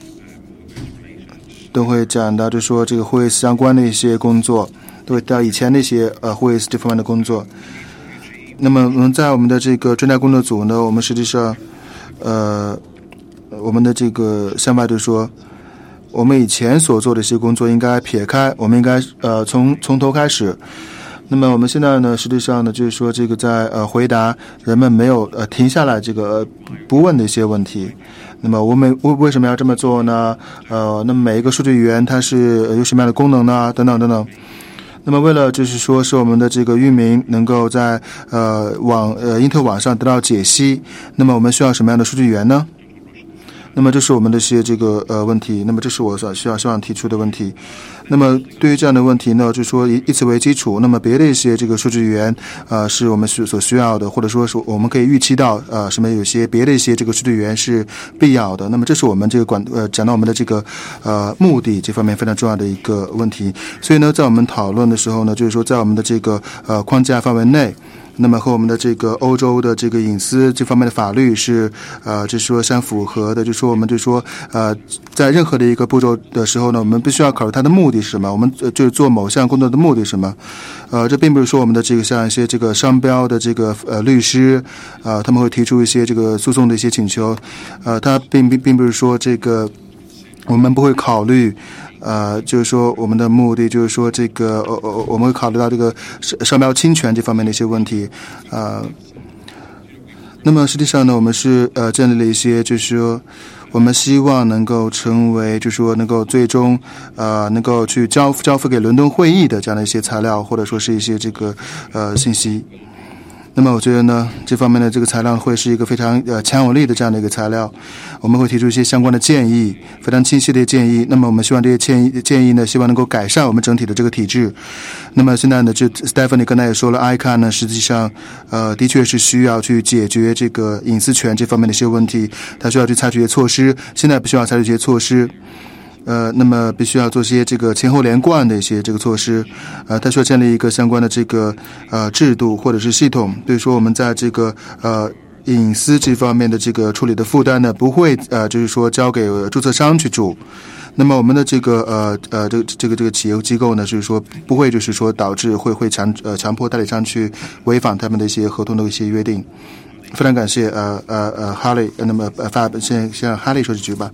都会讲到就是说这个 Who is 相关的一些工作，都会到以前的一些呃 Who is 这方面的工作。那么我们在我们的这个专家工作组呢，我们实际上呃我们的这个想法就是说，我们以前所做的一些工作应该撇开，我们应该呃从从头开始。那么我们现在呢，实际上呢，就是说这个在呃回答人们没有呃停下来这个、呃、不问的一些问题。那么我们为为什么要这么做呢？呃，那么每一个数据源它是有什么样的功能呢？等等等等。那么为了就是说是我们的这个域名能够在呃网呃因特网上得到解析，那么我们需要什么样的数据源呢？那么这是我们的一些这个呃问题，那么这是我所需要希望提出的问题。那么对于这样的问题呢，就是说以以此为基础，那么别的一些这个数据源呃是我们所需要的，或者说是我们可以预期到呃什么有些别的一些这个数据源是必要的。那么这是我们这个管呃讲到我们的这个呃目的这方面非常重要的一个问题。所以呢，在我们讨论的时候呢，就是说在我们的这个呃框架范围内。那么和我们的这个欧洲的这个隐私这方面的法律是呃就是说相符合的，就是说我们就说呃在任何的一个步骤的时候呢，我们必须要考虑它的目的是什么，我们就是做某项工作的目的是什么。呃这并不是说我们的这个像一些这个商标的这个呃律师呃他们会提出一些这个诉讼的一些请求，呃他并并并不是说这个我们不会考虑呃，就是说我们的目的就是说这个呃呃我们会考虑到这个商标侵权这方面的一些问题，呃，那么实际上呢，我们是呃建立了一些，就是说我们希望能够成为，就是说能够最终呃能够去交交付给伦敦会议的这样的一些材料，或者说是一些这个呃信息。那么我觉得呢，这方面的这个材料会是一个非常呃强有力的这样的一个材料，我们会提出一些相关的建议，非常清晰的建议。那么我们希望这些建议建议呢，希望能够改善我们整体的这个体制。那么现在呢，这 Stephanie 刚才也说了 I C A N 呢，实际上呃的确是需要去解决这个隐私权这方面的一些问题，它需要去采取一些措施，现在不需要采取一些措施。呃，那么必须要做些这个前后连贯的一些这个措施，呃，它需要建立一个相关的这个呃制度或者是系统，比如说我们在这个呃隐私这方面的这个处理的负担呢，不会呃就是说交给注册商去主。那么我们的这个呃呃这个这个这个企业机构呢，就是说不会就是说导致会会强呃强迫代理商去违反他们的一些合同的一些约定。非常感谢呃呃呃哈利，那么呃 Fab 先先让哈利说几句吧。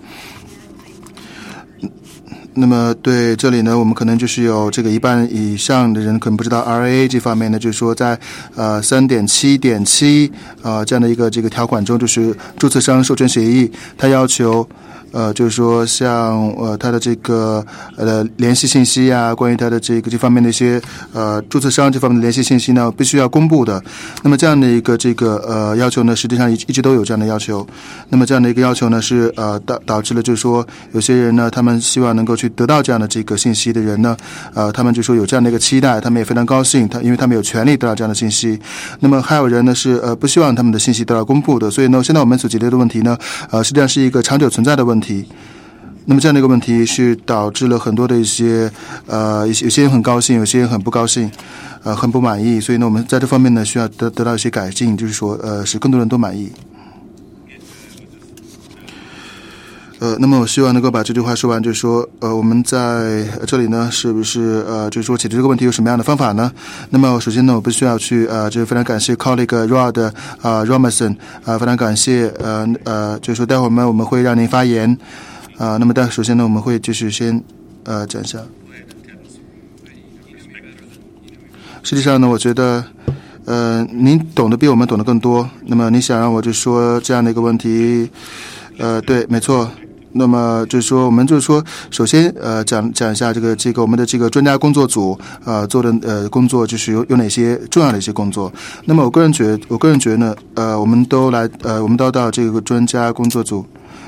那么对这里呢，我们可能就是有这个一半以上的人可能不知道 R A A 这方面呢，就是说在呃 三点七点七 呃这样的一个这个条款中，就是注册商授权协议，它要求呃，就是说像呃他的这个呃联系信息啊，关于他的这个这方面的一些呃注册商这方面的联系信息呢，必须要公布的。那么这样的一个这个呃要求呢，实际上一一直都有这样的要求。那么这样的一个要求呢，是呃导导致了就是说有些人呢，他们希望能够去得到这样的这个信息的人呢，呃，他们就说有这样的一个期待，他们也非常高兴，他因为他们有权利得到这样的信息。那么还有人呢是呃不希望他们的信息得到公布的，所以呢，现在我们所解决的问题呢，呃，实际上是一个长久存在的问题。 那么这样的一个问题是导致了很多的一些呃，有些人很高兴，有些人很不高兴，呃，很不满意。所以呢，我们在这方面呢需要得得到一些改进，就是说呃，使更多人都满意。呃，那么我希望能够把这句话说完，就是说，呃，我们在这里呢，是不是呃，就是说解决这个问题有什么样的方法呢？那么首先呢，我不需要去呃，就是非常感谢 colleague Rod 啊、呃、Robinson 啊、呃，非常感谢呃呃，就是说待会儿呢我们会让您发言啊、呃。那么但首先呢，我们会就是先呃讲一下。实际上呢，我觉得呃，您懂得比我们懂得更多。那么你想让我就说这样的一个问题，呃，对，没错。那么就是说，我们就是说，首先呃讲讲一下这个这个我们的这个专家工作组呃做的呃工作，就是有有哪些重要的一些工作。那么我个人觉得，我个人觉得呢，呃，我们都来呃，我们都到这个专家工作组。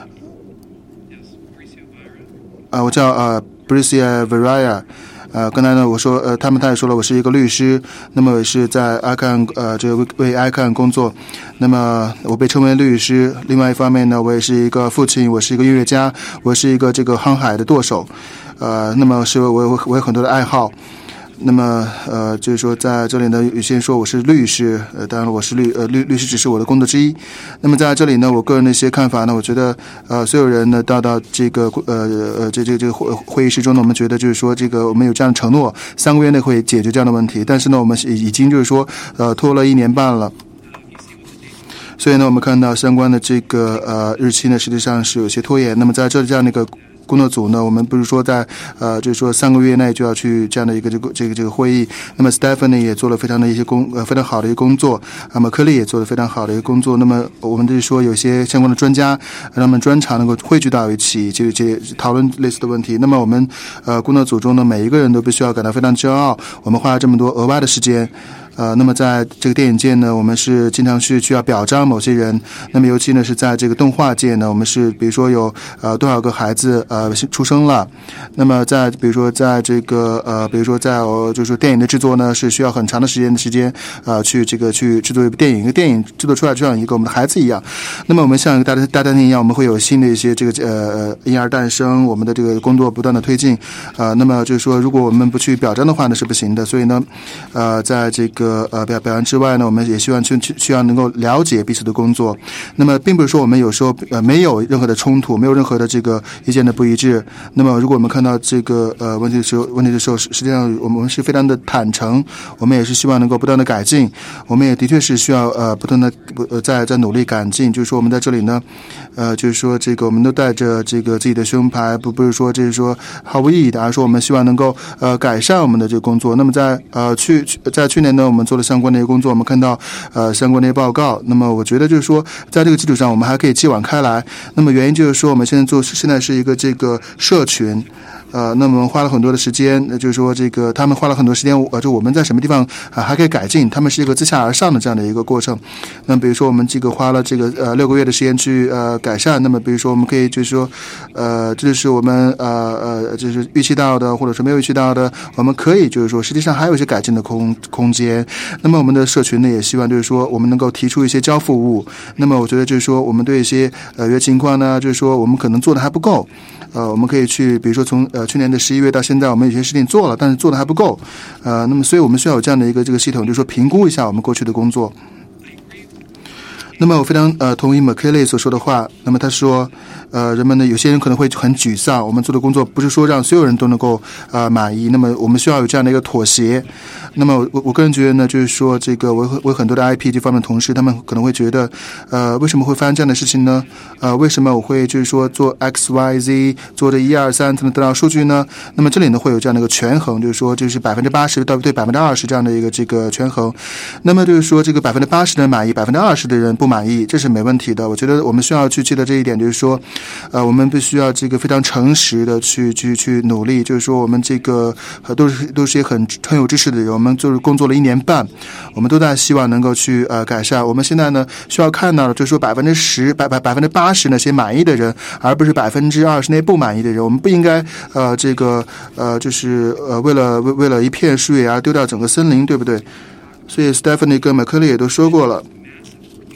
啊、呃，我叫呃 Bricia Varaya。呃，刚才呢，我说，呃，他们他也说了，我是一个律师，那么是在 I C A N 呃，这个为为 I C A N 工作，那么我被称为律师。另外一方面呢，我也是一个父亲，我是一个音乐家，我是一个这个航海的舵手，呃，那么是我有我有很多的爱好。那么呃，就是说在这里呢，有些人说我是律师，呃，当然我是律呃律律师只是我的工作之一。那么在这里呢，我个人的一些看法呢，我觉得呃，所有人呢到到这个呃呃这这这个会会议室中呢，我们觉得就是说这个我们有这样的承诺，三个月内会解决这样的问题，但是呢，我们已经就是说呃拖了一年半了。所以呢，我们看到相关的这个呃日期呢，实际上是有些拖延。那么在这这样的一个工作组呢，我们不是说在呃，就是说三个月内就要去这样的一个这个这个这个会议。那么 Stephanie 也做了非常的一些工呃非常好的一个工作，那么科利也做了非常好的一个工作。那么我们就是说有些相关的专家，让他们专长能够汇聚到一起，就这讨论类似的问题。那么我们呃工作组中呢，每一个人都必须要感到非常骄傲，我们花了这么多额外的时间。呃，那么在这个电影界呢，我们是经常是需要表彰某些人。那么尤其呢是在这个动画界呢，我们是比如说有呃多少个孩子呃出生了。那么在比如说在这个呃比如说在呃就是说电影的制作呢，是需要很长的时间的时间呃去这个去制作一部电影。一个电影制作出来就像一个我们的孩子一样。那么我们像一个大大家庭一样，我们会有新的一些这个呃婴儿诞生，我们的这个工作不断的推进。呃，那么就是说如果我们不去表彰的话呢是不行的。所以呢，呃，在这个呃表表扬之外呢，我们也希望去需要能够了解彼此的工作。那么并不是说我们有时候呃没有任何的冲突，没有任何的这个意见的不一致。那么如果我们看到这个呃问题的时候，问题的时候，实际上我们是非常的坦诚，我们也是希望能够不断的改进。我们也的确是需要呃不断的呃在在努力改进。就是说我们在这里呢，呃就是说这个我们都带着这个自己的胸牌，不不是说这是说毫无意义的，而是说我们希望能够呃改善我们的这个工作。那么在呃去在去年呢，我们做了相关的一个工作，我们看到呃相关的一些报告。那么我觉得就是说，在这个基础上，我们还可以继往开来。那么原因就是说，我们现在做现在是一个这个社群。呃，那么花了很多的时间，就是说这个他们花了很多时间，呃，就我们在什么地方啊、呃、还可以改进，他们是一个自下而上的这样的一个过程。那么比如说我们这个花了这个呃六个月的时间去呃改善，那么比如说我们可以就是说呃这是我们呃呃就是预期到的，或者是没有预期到的，我们可以就是说实际上还有一些改进的空空间。那么我们的社群呢也希望就是说我们能够提出一些交付物。那么我觉得就是说我们对一些呃约情况呢，就是说我们可能做的还不够。呃，我们可以去，比如说从呃去年的十一月到现在，我们有些事情做了，但是做的还不够。呃，那么所以我们需要有这样的一个这个系统，就是说评估一下我们过去的工作。那么我非常呃同意 McKinley 所说的话。那么他说，呃，人们呢有些人可能会很沮丧，我们做的工作不是说让所有人都能够呃满意，那么我们需要有这样的一个妥协。那么我我个人觉得呢，就是说这个我我很多的 I P 这方面的同事，他们可能会觉得，呃，为什么会发生这样的事情呢？呃，为什么我会就是说做 X Y Z 做这一二三才能得到数据呢？那么这里呢会有这样的一个权衡，就是说就是百分之八十到对百分之二十这样的一个这个权衡。那么就是说这个百分之八十的人满意，百分之二十的人不满意，这是没问题的。我觉得我们需要去记得这一点，就是说，呃，我们必须要这个非常诚实的去去去努力。就是说我们这个呃都是都是一些很很有知识的人，我们就是工作了一年半，我们都在希望能够去呃改善。我们现在呢需要看到的就是说百分之十百百百分之八十那些满意的人，而不是百分之二十那些不满意的人。我们不应该呃这个呃就是呃为了为为了一片树叶而丢掉整个森林，对不对？所以 Stephanie 跟 McKinley 也都说过了。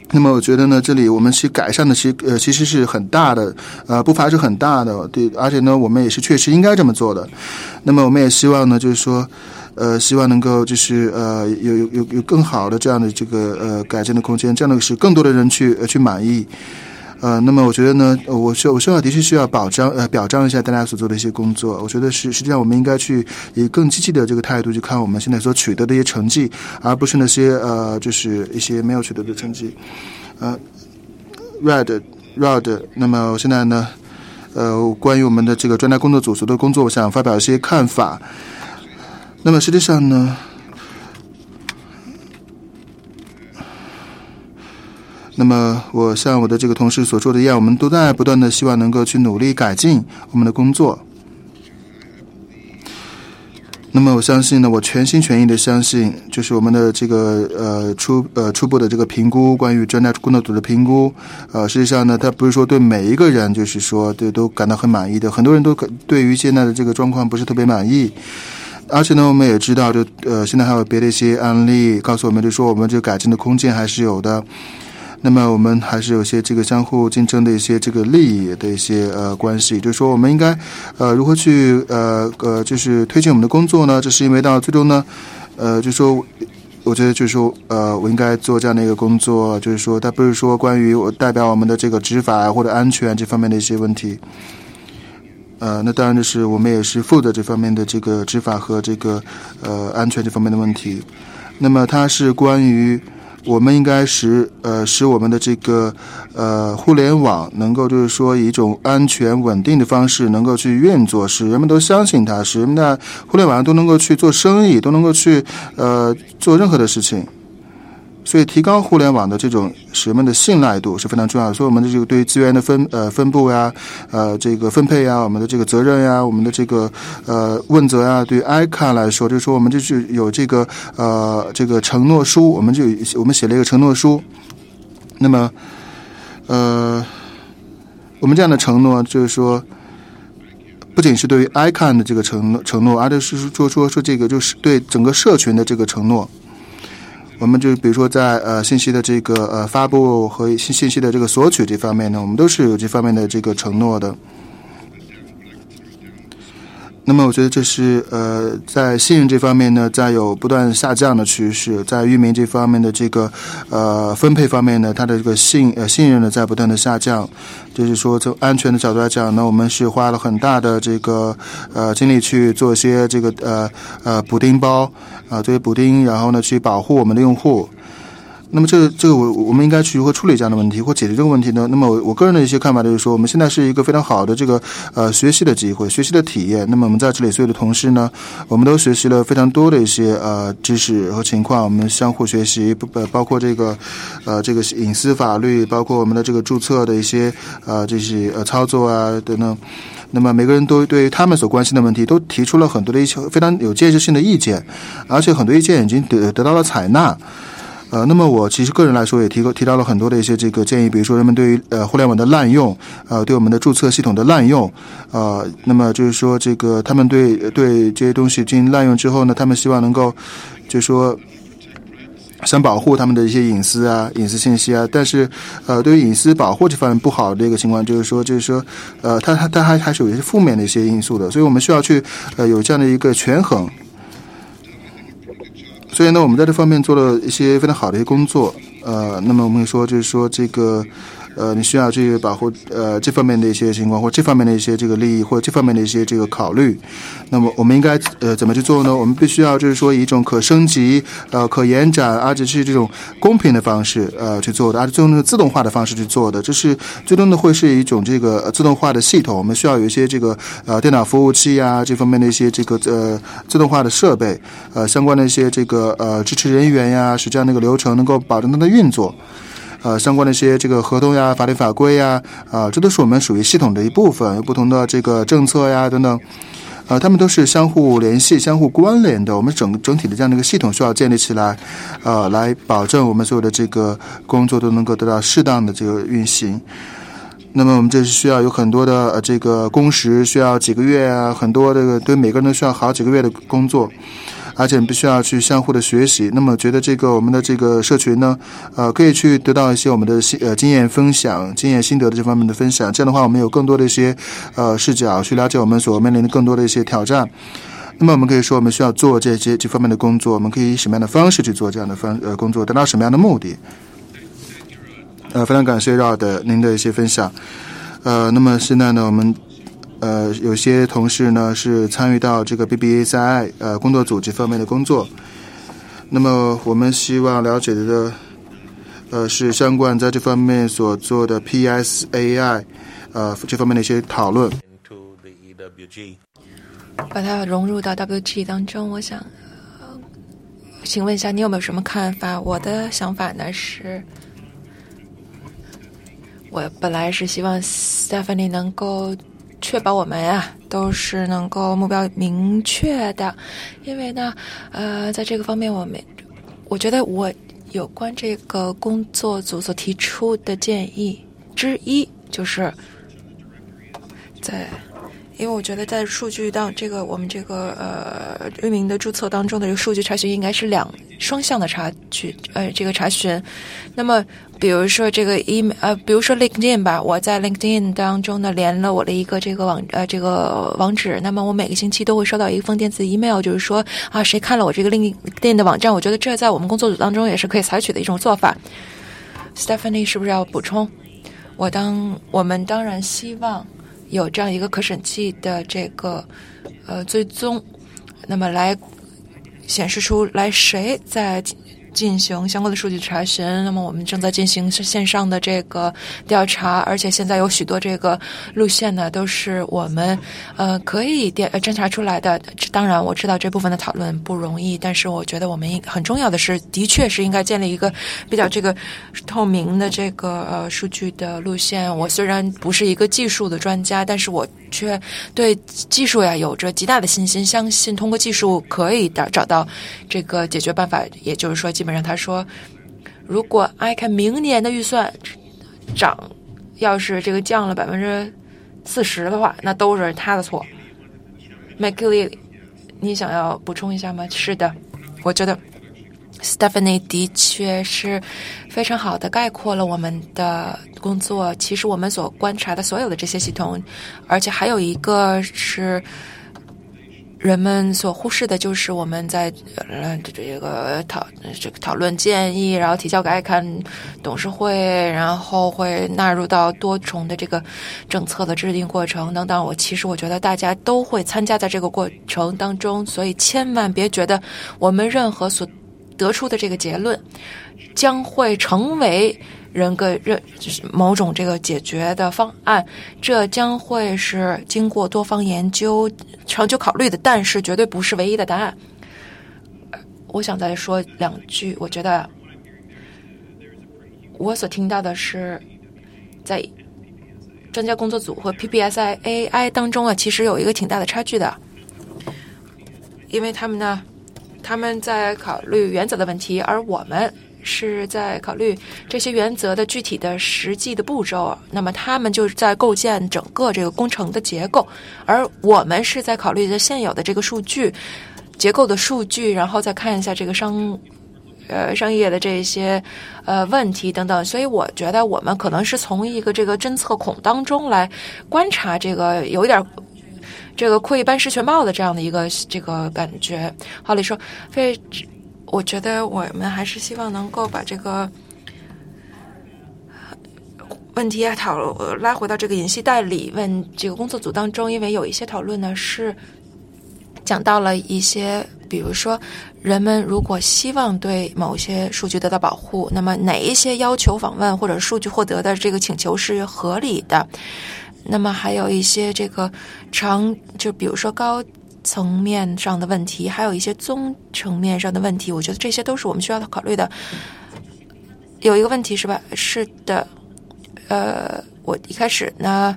那么我觉得呢，这里我们去改善的其呃其实是很大的，呃步伐是很大的，对，而且呢，我们也是确实应该这么做的。那么我们也希望呢，就是说，呃，希望能够就是呃有有有有更好的这样的这个呃改进的空间，这样的使更多的人去呃去满意。呃，那么我觉得呢，我需我需要的确需要保障呃表彰一下大家所做的一些工作。我觉得是实际上我们应该去以更积极的这个态度去看我们现在所取得的一些成绩，而不是那些呃就是一些没有取得的成绩。呃 ，Red Rod， 那么我现在呢，呃，关于我们的这个专家工作组所做的工作，我想发表一些看法。那么实际上呢，那么我像我的这个同事所说的一样，我们都在不断的希望能够去努力改进我们的工作。那么我相信呢，我全心全意的相信，就是我们的这个呃初呃初步的这个评估，关于专家工作组的评估，呃，实际上呢，它不是说对每一个人就是说对都感到很满意的，很多人都对于现在的这个状况不是特别满意。而且呢，我们也知道，就呃现在还有别的一些案例告诉我们，就说我们这个改进的空间还是有的。那么我们还是有些这个相互竞争的一些这个利益的一些呃关系，就是说我们应该呃如何去呃呃就是推进我们的工作呢？这是因为到最终呢，呃就是说我觉得就是说呃我应该做这样的一个工作，就是说它不是说关于我代表我们的这个执法或者安全这方面的一些问题。呃，那当然就是我们也是负责这方面的这个执法和这个呃安全这方面的问题。那么它是关于我们应该使呃使我们的这个呃互联网能够就是说以一种安全稳定的方式能够去运作，使人们都相信它，使人们在互联网上都能够去做生意，都能够去呃做任何的事情。所以提高互联网的这种使人们的信赖度是非常重要的。所以我们的这个对于资源的分呃分布呀，呃这个分配呀，我们的这个责任呀，我们的这个呃问责呀，对于 I C A N 来说，就是说我们就是有这个呃这个承诺书，我们就我们写了一个承诺书。那么呃我们这样的承诺就是说，不仅是对于 I C A N 的这个承诺承诺，而且是说说说这个就是对整个社群的这个承诺。我们就比如说在呃信息的这个呃发布和信信息的这个索取这方面呢，我们都是有这方面的这个承诺的。那么我觉得这是呃在信任这方面呢，在有不断下降的趋势，在域名这方面的这个呃分配方面呢，它的这个信呃信任呢在不断的下降。就是说从安全的角度来讲呢，我们是花了很大的这个呃精力去做一些这个呃呃补丁包啊、呃，这些补丁，然后呢去保护我们的用户。那么这个这个我我们应该去如何处理这样的问题或解决这个问题呢？那么我我个人的一些看法就是说，我们现在是一个非常好的这个呃学习的机会，学习的体验。那么我们在这里所有的同事呢，我们都学习了非常多的一些呃知识和情况，我们相互学习，呃包括这个呃这个隐私法律，包括我们的这个注册的一些呃这些呃操作啊等等。那么每个人都对他们所关心的问题都提出了很多的一些非常有建设性的意见，而且很多意见已经得得到了采纳。呃，那么我其实个人来说也提提到了很多的一些这个建议，比如说人们对于呃互联网的滥用，呃，对我们的注册系统的滥用，呃，那么就是说这个他们对对这些东西进行滥用之后呢，他们希望能够就是说想保护他们的一些隐私啊、隐私信息啊，但是呃，对于隐私保护这方面不好的一个情况，就是说就是说呃，它它它还还是有一些负面的一些因素的，所以我们需要去呃有这样的一个权衡。所以呢，我们在这方面做了一些非常好的一些工作，呃，那么我们会说，就是说这个，呃，你需要去保护呃这方面的一些情况，或这方面的一些这个利益，或者这方面的一些这个考虑。那么我们应该呃怎么去做呢？我们必须要就是说以一种可升级、呃可延展，而且是这种公平的方式呃去做的，而且最终是自动化的方式去做的。这是最终呢会是一种这个自动化的系统。我们需要有一些这个呃电脑服务器啊这方面的一些这个呃自动化的设备，呃相关的一些这个呃支持人员呀，使这样的一个流程能够保证它的运作。呃，相关的一些这个合同呀、法律法规呀，啊、呃，这都是我们属于系统的一部分，有不同的这个政策呀等等，呃，他们都是相互联系、相互关联的。我们整整体的这样的一个系统需要建立起来，呃，来保证我们所有的这个工作都能够得到适当的这个运行。那么我们这是需要有很多的呃这个工时，需要几个月啊，很多这个对每个人都需要好几个月的工作。 而且必须要去相互的学习。那么觉得这个我们的这个社群呢，呃，可以去得到一些我们的呃经验分享、经验心得的这方面的分享。这样的话，我们有更多的一些呃视角去了解我们所面临的更多的一些挑战。那么我们可以说，我们需要做这些这方面的工作，我们可以以什么样的方式去做这样的方呃工作，达到什么样的目的？呃，非常感谢 Rod 您的一些分享。呃，那么现在呢，我们呃有些同事呢是参与到这个 B B A C I 呃工作组这方面的工作。那么我们希望了解的呃是相关在这方面所做的 P S A I 呃这方面的一些讨论。 把它融入到 W G 当中，我想、呃、请问一下你有没有什么看法？我的想法呢是，我本来是希望 Stephanie 能够确保我们啊都是能够目标明确的，因为呢呃在这个方面我们我觉得我有关这个工作组所提出的建议之一就是在因为我觉得在数据当这个我们这个呃域名的注册当中的这个数据查询应该是两双向的查询呃这个查询。那么比如说这个 email 呃比如说 LinkedIn 吧，我在 LinkedIn 当中呢连了我的一个这个网呃这个网址，那么我每个星期都会收到一封电子 email， 就是说啊谁看了我这个 LinkedIn 的网站，我觉得这在我们工作组当中也是可以采取的一种做法。Stephanie 是不是要补充？我当我们当然希望有这样一个可审计的这个呃追踪，那么来显示出来谁在进行相关的数据查询。那么我们正在进行线上的这个调查，而且现在有许多这个路线呢都是我们呃可以调侦查出来的。当然我知道这部分的讨论不容易，但是我觉得我们很重要的是的确是应该建立一个比较这个透明的这个呃数据的路线。我虽然不是一个技术的专家，但是我却对技术呀有着极大的信心，相信通过技术可以找到这个解决办法。也就是说基本上他说如果 I C A 明年的预算涨要是这个降了百分之四十的话，那都是他的错。 McGilly 你想要补充一下吗？是的，我觉得 Stephanie 的确是非常好的概括了我们的工作。其实我们所观察的所有的这些系统，而且还有一个是人们所忽视的，就是我们在呃这个讨这个讨论建议，然后提交给 I C A 董事会，然后会纳入到多重的这个政策的制定过程等等。我其实我觉得大家都会参加在这个过程当中，所以千万别觉得我们任何所得出的这个结论将会成为人个任就是某种这个解决的方案，这将会是经过多方研究长久考虑的，但是绝对不是唯一的答案。我想再说两句，我觉得我所听到的是在专家工作组和 P P S A I 当中啊，其实有一个挺大的差距的，因为他们呢他们在考虑原则的问题，而我们是在考虑这些原则的具体的实际的步骤。那么他们就是在构建整个这个工程的结构，而我们是在考虑的现有的这个数据结构的数据，然后再看一下这个商呃商业的这些呃问题等等。所以我觉得我们可能是从一个这个侦测孔当中来观察这个有一点这个窥斑识全貌的这样的一个这个感觉。好里说非我觉得我们还是希望能够把这个问题啊讨拉回到这个隐系代理问这个工作组当中，因为有一些讨论呢是讲到了一些，比如说人们如果希望对某些数据得到保护，那么哪一些要求访问或者数据获得的这个请求是合理的。那么还有一些这个长就比如说高层面上的问题，还有一些中层面上的问题，我觉得这些都是我们需要考虑的。有一个问题是吧？是的，呃，我一开始呢，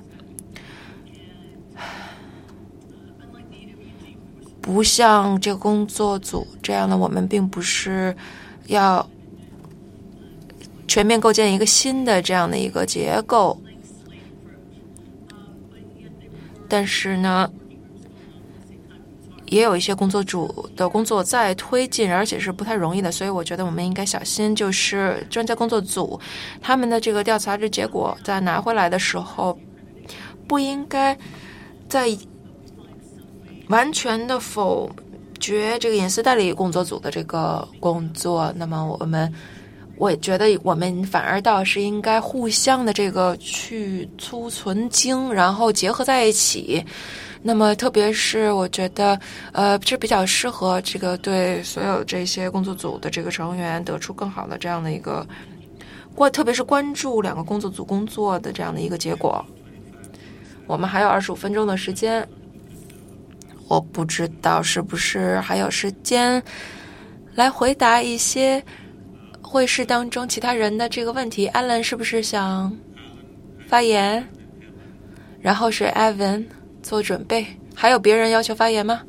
不像这个工作组这样的，我们并不是要全面构建一个新的这样的一个结构，但是呢也有一些工作组的工作在推进，而且是不太容易的，所以我觉得我们应该小心，就是专家工作组他们的这个调查的结果在拿回来的时候，不应该在完全的否决这个隐私代理工作组的这个工作。那么我们我也觉得我们反而倒是应该互相的这个去储存精，然后结合在一起。那么特别是我觉得呃这比较适合这个对所有这些工作组的这个成员得出更好的这样的一个关，特别是关注两个工作组工作的这样的一个结果。我们还有二十五分钟的时间，我不知道是不是还有时间来回答一些会议当中其他人的这个问题。 Alan 是不是想发言？然后是 Evan 做准备。还有别人要求发言吗？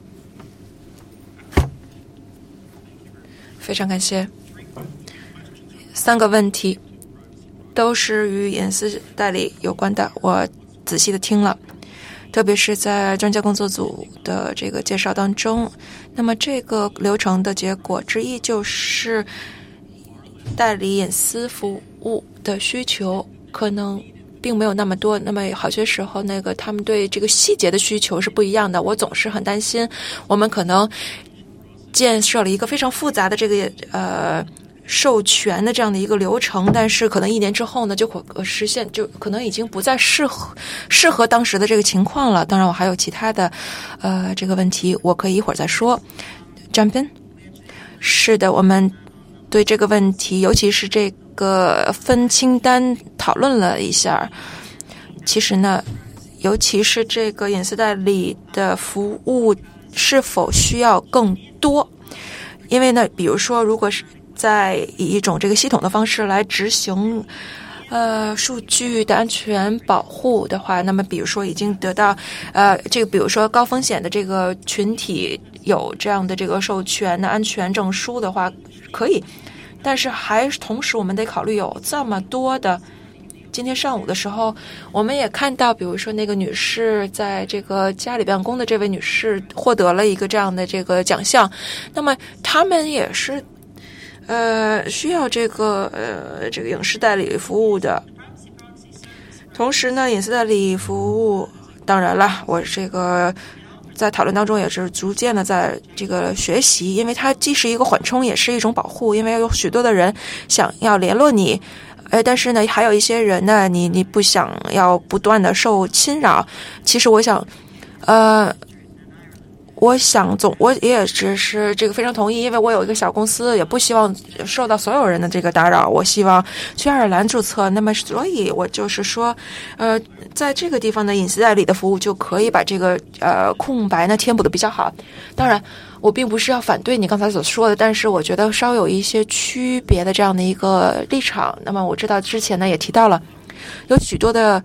非常感谢。三个问题都是与隐私代理有关的，我仔细的听了，特别是在专家工作组的这个介绍当中。那么这个流程的结果之一就是代理隐私服务的需求可能并没有那么多，那么好些时候那个他们对这个细节的需求是不一样的。我总是很担心我们可能建设了一个非常复杂的这个呃授权的这样的一个流程，但是可能一年之后呢就会实现，就可能已经不再适合适合当时的这个情况了。当然我还有其他的呃这个问题，我可以一会儿再说。张斌，是的，我们对这个问题，尤其是这个分清单讨论了一下。其实呢，尤其是这个隐私代理的服务是否需要更多，因为呢，比如说如果是在以一种这个系统的方式来执行呃数据的安全保护的话，那么比如说已经得到呃这个比如说高风险的这个群体有这样的这个授权的安全证书的话可以，但是还同时我们得考虑有这么多的。今天上午的时候我们也看到，比如说那个女士在这个家里办公的这位女士获得了一个这样的这个奖项，那么他们也是呃需要这个呃这个影视代理服务的。同时呢，隐私代理服务当然了，我这个在讨论当中也是逐渐的在这个学习，因为它既是一个缓冲也是一种保护，因为有许多的人想要联络你，呃，但是呢还有一些人呢你你不想要不断的受侵扰。其实我想呃我想总我也只是这个非常同意，因为我有一个小公司，也不希望受到所有人的这个打扰，我希望去爱尔兰注册。那么所以我就是说呃在这个地方的隐私代理的服务就可以把这个呃空白呢填补的比较好。当然我并不是要反对你刚才所说的，但是我觉得稍有一些区别的这样的一个立场。那么我知道之前呢也提到了有许多的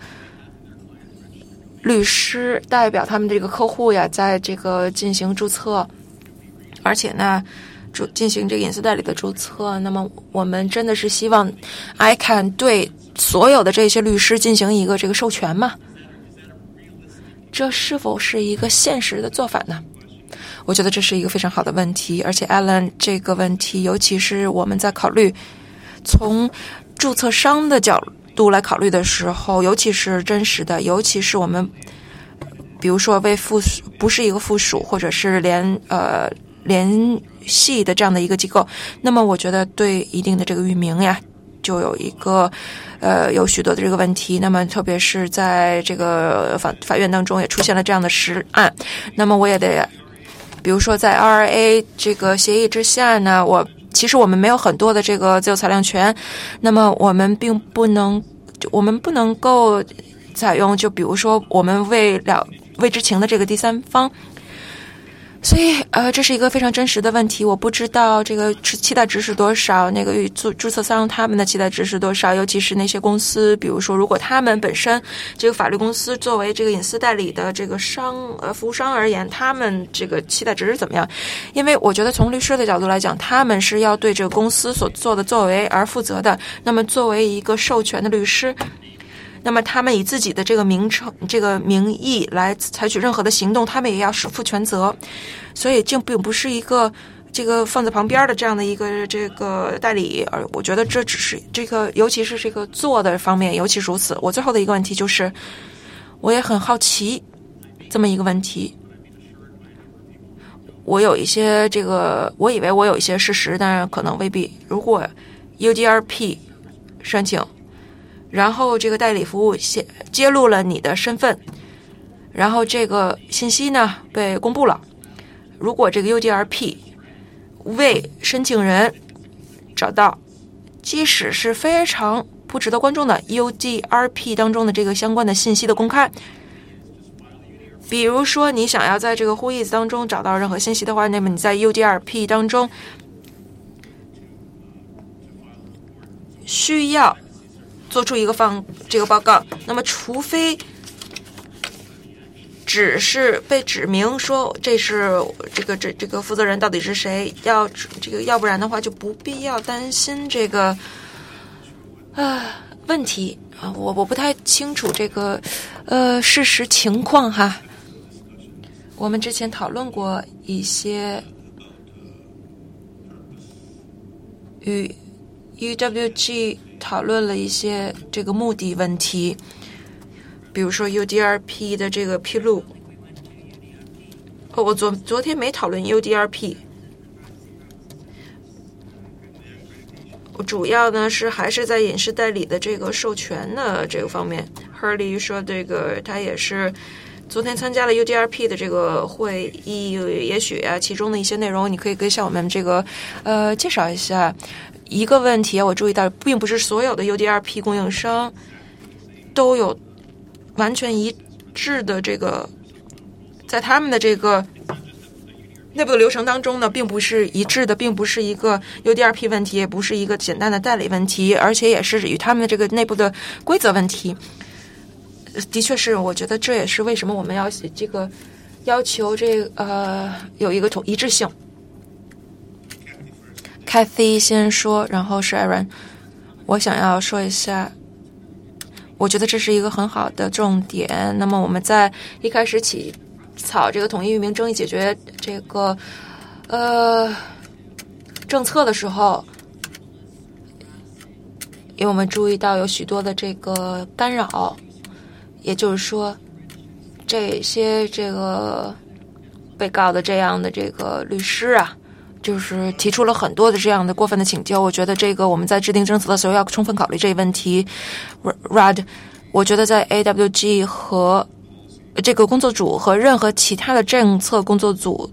律师代表他们这个客户呀，在这个进行注册，而且呢注进行这个隐私代理的注册。那么我们真的是希望 I C A N 对所有的这些律师进行一个这个授权吗？这是否是一个现实的做法呢？我觉得这是一个非常好的问题，而且 Alan 这个问题，尤其是我们在考虑从注册商的角度来考虑的时候，尤其是真实的，尤其是我们比如说为附属不是一个附属或者是联呃联系的这样的一个机构，那么我觉得对一定的这个域名呀就有一个呃有许多的这个问题。那么特别是在这个法法院当中也出现了这样的实案，那么我也得比如说在 R A 这个协议之下呢，我其实我们没有很多的这个自由裁量权，那么我们并不能我们不能够采用就比如说我们为了为知情的这个第三方。所以呃这是一个非常真实的问题，我不知道这个期待值是多少，那个注注册商他们的期待值是多少，尤其是那些公司，比如说如果他们本身这个法律公司作为这个隐私代理的这个商呃服务商而言，他们这个期待值是怎么样。因为我觉得从律师的角度来讲，他们是要对这个公司所做的作为而负责的，那么作为一个授权的律师， 那么他们以自己的这个名称、这个名义来采取任何的行动，他们也要负全责。所以这并不是一个这个放在旁边的这样的一个这个代理，而我觉得这只是这个，尤其是这个做的方面尤其如此。我最后的一个问题就是，我也很好奇这么一个问题。我有一些这个，我以为我有一些事实，但是可能未必。如果 U D R P 申请，然后这个代理服务揭露了你的身份，然后这个信息呢被公布了。如果这个 U D R P 为申请人找到，即使是非常不值得关注的 U D R P 当中的这个相关的信息的公开，比如说你想要在这个 Whois 当中找到任何信息的话，那么你在 U D R P 当中需要做出一个放这个报告，那么除非只是被指明说这是这个这这个负责人到底是谁，要这个要不然的话就不必要担心这个啊问题啊，我我不太清楚这个呃事实情况哈。我们之前讨论过一些与 U W G 讨论了一些这个目的问题，比如说 U D R P 的这个披露。哦，我昨昨天没讨论 U D R P， 我主要呢是还是在影视代理的这个授权的这个方面。Hurley 说这个他也是昨天参加了 U D R P 的这个会议，也许啊其中的一些内容你可以跟向我们这个呃介绍一下。一个问题我注意到，并不是所有的 U D R P 供应商都有完全一致的这个，在他们的这个内部的流程当中呢，并不是一致的，并不是一个 U D R P 问题，也不是一个简单的代理问题，而且也是与他们的这个内部的规则问题。的确是，我觉得这也是为什么我们要这个要求这个呃有一个统一致性。Kathy 先说，然后是 Aaron。我想要说一下，我觉得这是一个很好的重点。那么我们在一开始起草这个统一域名争议解决这个呃政策的时候，因为我们注意到有许多的这个干扰，也就是说，这些这个被告的这样的这个律师啊，就是提出了很多的这样的过分的请求。我觉得这个我们在制定政策的时候要充分考虑这一问题。Rad， 我觉得在 A W G 和这个工作组和任何其他的政策工作组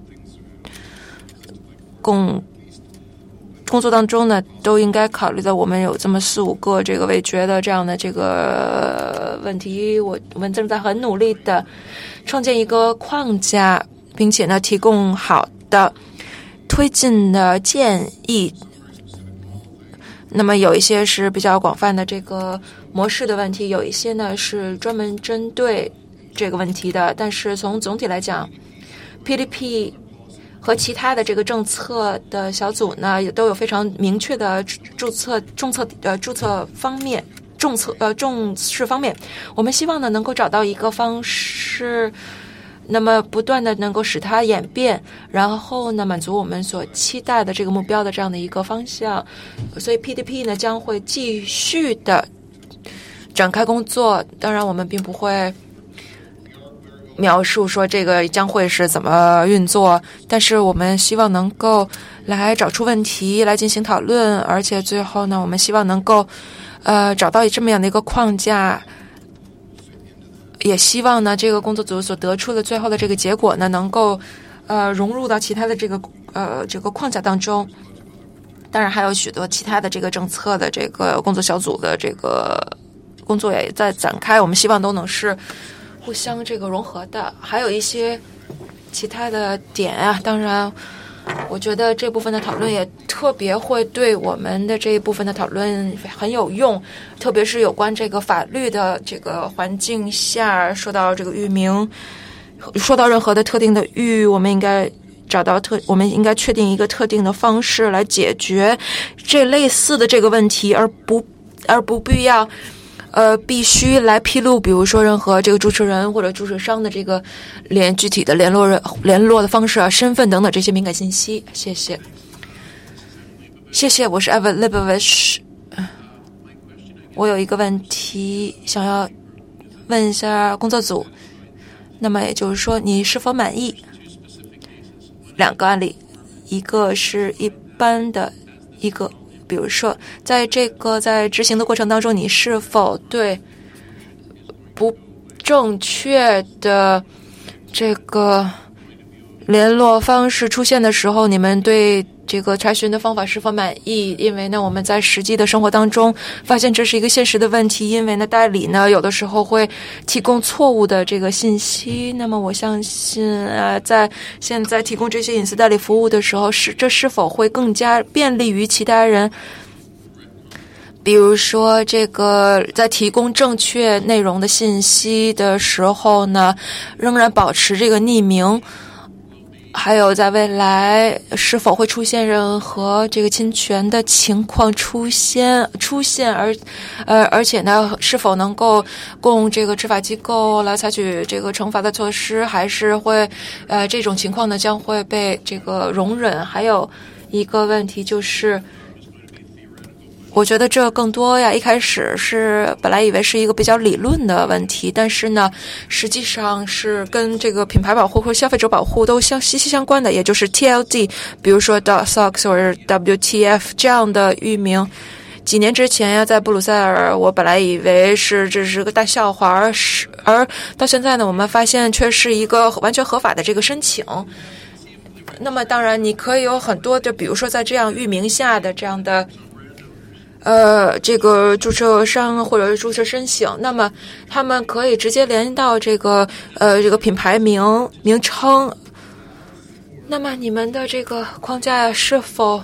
共工作当中呢，都应该考虑到我们有这么四五个这个未决的这样的这个问题。我我们正在很努力的创建一个框架，并且呢提供好的推进的建议。那么有一些是比较广泛的这个模式的问题，有一些呢是专门针对这个问题的。但是从总体来讲 P D P 和其他的这个政策的小组呢，也都有非常明确的注册注册呃注册方面重策呃重视方面。我们希望呢能够找到一个方式，那么不断的能够使它演变，然后呢满足我们所期待的这个目标的这样的一个方向。所以 P D P 呢将会继续的展开工作。当然我们并不会描述说这个将会是怎么运作，但是我们希望能够来找出问题来进行讨论，而且最后呢我们希望能够呃找到这么样的一个框架，也希望呢这个工作组所得出的最后的这个结果呢能够呃融入到其他的这个呃这个框架当中。当然还有许多其他的这个政策的这个工作小组的这个工作也在展开，我们希望都能是互相这个融合的。还有一些其他的点啊，当然我觉得这部分的讨论也特别会对我们的这一部分的讨论很有用，特别是有关这个法律的这个环境下，说到这个域名，说到任何的特定的域，我们应该找到特我们应该确定一个特定的方式来解决这类似的这个问题，而不而不必要呃，必须来披露，比如说任何这个注册人或者注册商的这个连具体的联络人联络的方式啊、身份等等这些敏感信息。谢谢，谢谢，我是 Evan Libovich。我有一个问题想要问一下工作组，那么也就是说，你是否满意？两个案例，一个是一般的，一个。比如说，在这个在执行的过程当中，你是否对不正确的这个联络方式出现的时候，你们对这个查询的方法是否满意？因为呢，我们在实际的生活当中发现这是一个现实的问题，因为呢，代理呢有的时候会提供错误的这个信息。那么我相信啊，在现在提供这些隐私代理服务的时候，是这是否会更加便利于其他人？比如说，这个在提供正确内容的信息的时候呢，仍然保持这个匿名。还有在未来是否会出现任何这个侵权的情况出现出现而呃而且呢是否能够供这个执法机构来采取这个惩罚的措施，还是会呃这种情况呢将会被这个容忍？还有一个问题就是我觉得这更多呀，一开始是本来以为是一个比较理论的问题，但是呢实际上是跟这个品牌保护或消费者保护都相息息相关的，也就是 T L D， 比如说 .sox 或者 W T F 这样的域名。几年之前呀，在布鲁塞尔，我本来以为是这是个大笑话，而是而到现在呢，我们发现却是一个完全合法的这个申请。那么当然你可以有很多的，比如说在这样域名下的这样的呃，这个注册商或者是注册申请，那么他们可以直接连到这个呃这个品牌名名称。那么你们的这个框架是否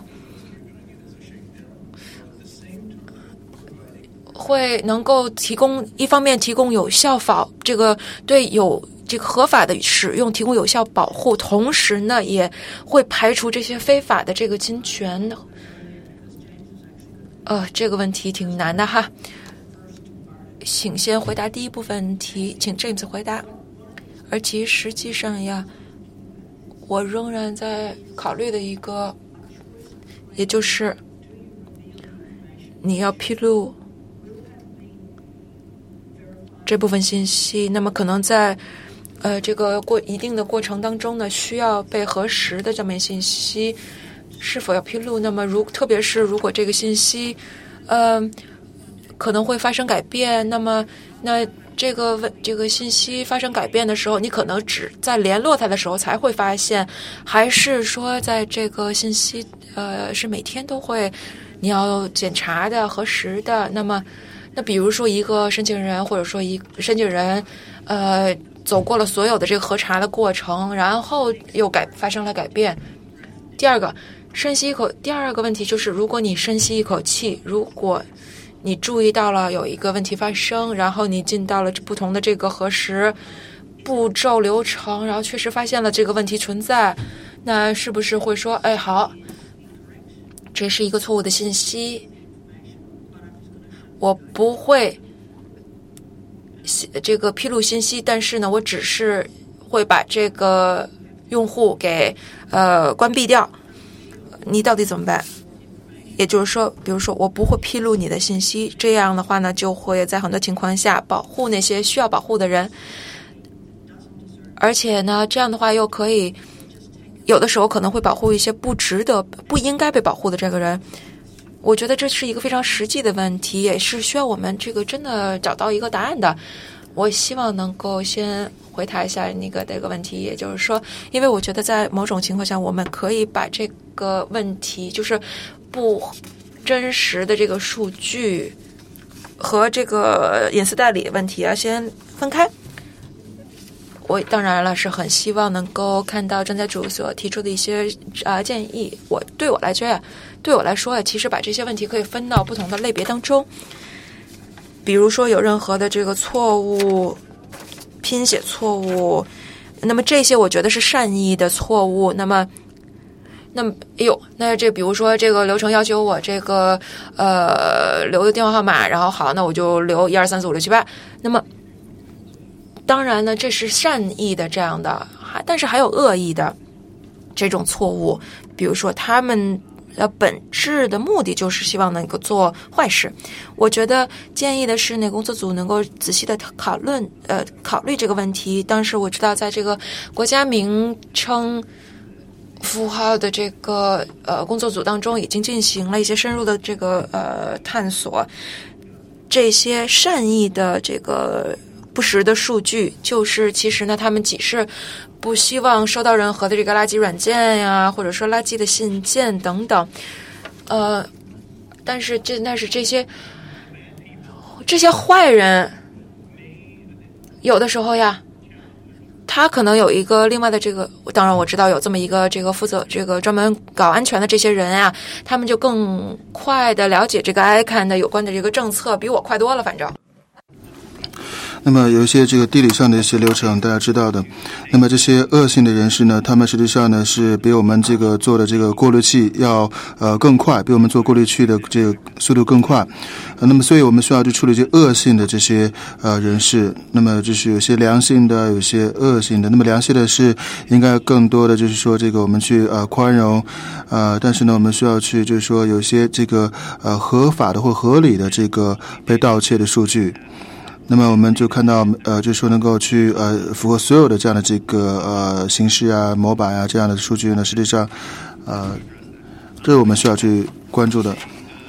会能够提供一方面提供有效保这个对有这个合法的使用提供有效保护，同时呢也会排除这些非法的这个侵权？呃，这个问题挺难的哈，请先回答第一部分问题，请 James 回答。而其实际上呀，我仍然在考虑的一个，也就是你要披露这部分信息，那么可能在呃这个过一定的过程当中呢，需要被核实的这么信息。是否要披露？那么如特别是如果这个信息，呃，可能会发生改变，那么那这个问这个信息发生改变的时候，你可能只在联络他的时候才会发现，还是说在这个信息呃是每天都会你要检查的、核实的？那么那比如说一个申请人或者说一申请人呃走过了所有的这个核查的过程，然后又改发生了改变。第二个。深吸一口，第二个问题就是，如果你深吸一口气，如果你注意到了有一个问题发生，然后你进到了不同的这个核实步骤流程，然后确实发现了这个问题存在，那是不是会说，哎，好，这是一个错误的信息，我不会这个披露信息，但是呢，我只是会把这个用户给呃关闭掉。你到底怎么办？也就是说，比如说我不会披露你的信息，这样的话呢，就会在很多情况下保护那些需要保护的人，而且呢，这样的话又可以有的时候可能会保护一些不值得、不应该被保护的这个人。我觉得这是一个非常实际的问题，也是需要我们这个真的找到一个答案的。我希望能够先回答一下那个这个问题，也就是说，因为我觉得在某种情况下，我们可以把这个问题，就是不真实的这个数据和这个隐私代理问题啊，先分开。我当然了是很希望能够看到专家组所提出的一些啊、呃、建议。我对我来说，对我来说啊，其实把这些问题可以分到不同的类别当中。比如说有任何的这个错误、拼写错误，那么这些我觉得是善意的错误。那么那么，哎呦，那这比如说这个流程要求我这个呃留个电话号码，然后好，那我就留一二三四五六七八。那么，当然呢，这是善意的这样的，还但是还有恶意的这种错误，比如说他们的本质的目的就是希望能够做坏事。我觉得建议的是，那工作组能够仔细的讨论呃考虑这个问题。当时我知道，在这个国家名称符号的这个呃工作组当中，已经进行了一些深入的这个呃探索。这些善意的这个不实的数据，就是其实呢，他们只是不希望收到任何的这个垃圾软件呀，或者说垃圾的信件等等。呃，但是这那是这些这些坏人，有的时候呀。他可能有一个另外的这个，当然我知道有这么一个这个负责这个专门搞安全的这些人啊，他们就更快的了解这个 I C A N 的有关的这个政策，比我快多了，反正。 那么有一些这个地理上的一些流程大家知道的，那么这些恶性的人士呢，他们实际上呢是比我们这个做的这个过滤器要呃更快，比我们做过滤器的这个速度更快、呃、那么所以我们需要去处理这恶性的这些呃人士。那么就是有些良性的，有些恶性的。那么良性的是应该更多的就是说这个我们去呃宽容呃但是呢我们需要去就是说有些这个呃合法的或合理的这个被盗窃的数据。那么我们就看到呃就是说能够去呃符合所有的这样的这个呃形式啊模板啊这样的数据呢，实际上呃这是我们需要去关注的。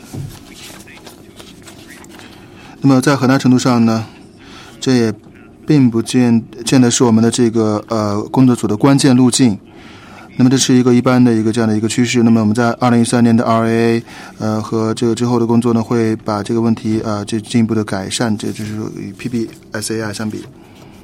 那么在很大程度上呢，这也并不见见得是我们的这个呃工作组的关键路径。那么这是一个一般的一个这样的一个趋势。那么我们在二零一三年的 R A A 呃和这个之后的工作呢，会把这个问题啊、呃、就进一步的改善，这就是与 P P S A I 相比。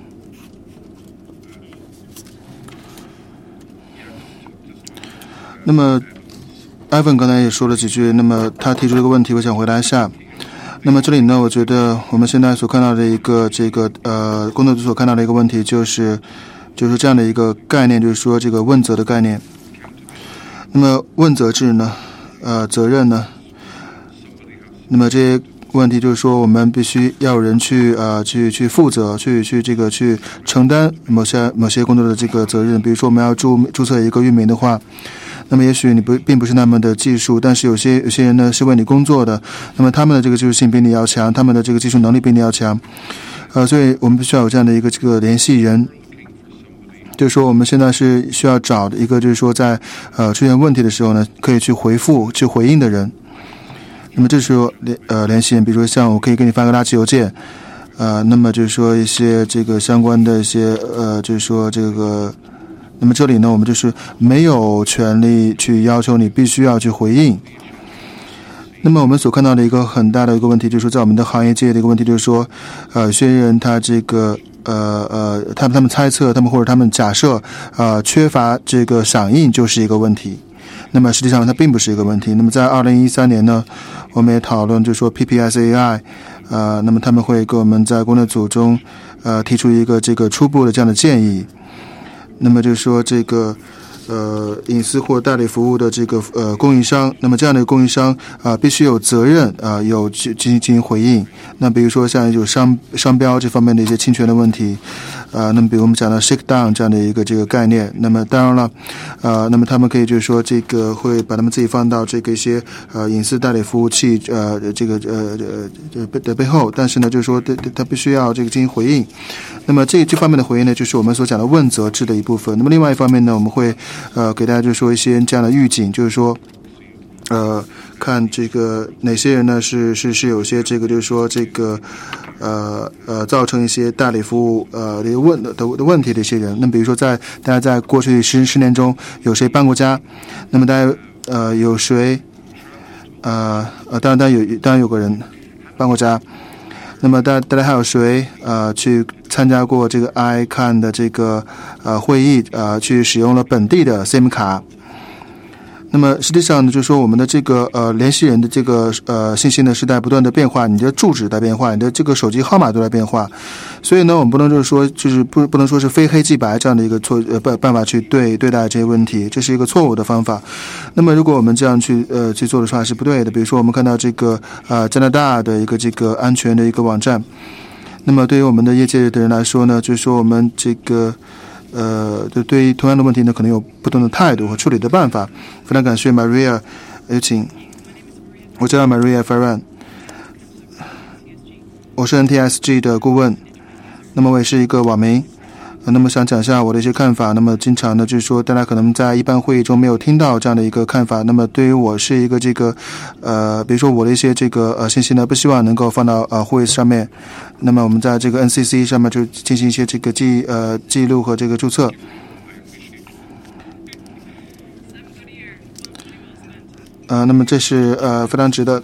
那么 Ivan 刚才也说了几句，那么他提出这个问题，我想回答一下。那么这里呢，我觉得我们现在所看到的一个这个呃工作组所看到的一个问题就是就是这样的一个概念，就是说这个问责的概念。那么问责制呢，呃，责任呢，那么这些问题就是说，我们必须要有人去呃去去负责，去去这个去承担某些某些工作的这个责任。比如说，我们要注注册一个域名的话，那么也许你不并不是那么的技术，但是有些有些人呢是为你工作的，那么他们的这个技术性比你要强，他们的这个技术能力比你要强，呃，所以我们必须要有这样的一个这个联系人。就是说我们现在是需要找的一个就是说在呃出现问题的时候呢，可以去回复去回应的人。那么这时候呃联系人，比如说像我可以给你发个垃圾邮件，呃那么就是说一些这个相关的一些呃就是说这个，那么这里呢我们就是没有权利去要求你必须要去回应。那么我们所看到的一个很大的一个问题，就是说在我们的行业界的一个问题，就是说呃有些人他这个呃呃，他们他们猜测，他们或者他们假设，呃，缺乏这个响应就是一个问题。那么实际上它并不是一个问题。那么在二零一三年呢，我们也讨论，就是说 P P S A I， 呃，那么他们会给我们在工作组中，呃，提出一个这个初步的这样的建议。那么就是说这个。呃，隐私或代理服务的这个呃供应商，那么这样的供应商啊、呃，必须有责任啊、呃，有进进进行回应。那比如说像有商商标这方面的一些侵权的问题，呃，那么比如我们讲到 shakedown 这样的一个这个概念，那么当然了，呃，那么他们可以就是说这个会把他们自己放到这个一些呃隐私代理服务器呃这个呃呃的背后，但是呢，就是说他必须要这个进行回应。那么这这方面的回应呢，就是我们所讲的问责制的一部分。那么另外一方面呢，我们会呃给大家就说一些这样的预警，就是说呃看这个哪些人呢是是是有些这个就是说这个呃呃造成一些代理服务呃的问的的问题的一些人。那么比如说在大家在过去十十年中有谁搬过家？那么大家呃有谁呃呃当然当然有当然有个人搬过家。那么大大家还有谁呃去参加过这个 I C A N 的这个呃会议呃去使用了本地的 SIM 卡？ 那么实际上呢，就是说我们的这个呃联系人的这个呃信息呢是在不断的变化，你的住址在变化，你的这个手机号码都在变化，所以呢，我们不能就是说就是不不能说是非黑即白这样的一个错呃办办法去对对待这些问题，这是一个错误的方法。那么如果我们这样去呃去做的话是不对的。比如说我们看到这个呃加拿大的一个这个安全的一个网站，那么对于我们的业界的人来说呢，就是说我们这个。呃，对对于同样的问题呢，可能有不同的态度和处理的办法。非常感谢 Maria， 有请。我叫 Maria Ferran， 我是 N T S G 的顾问，那么我也是一个网民。那么想讲一下我的一些看法。那么经常呢，就是说大家可能在一般会议中没有听到这样的一个看法。那么对于我是一个这个呃，比如说我的一些这个呃信息呢，不希望能够放到呃会议上面。那么我们在这个 N C C 上面就进行一些这个记呃记录和这个注册。呃，那么这是呃非常值得。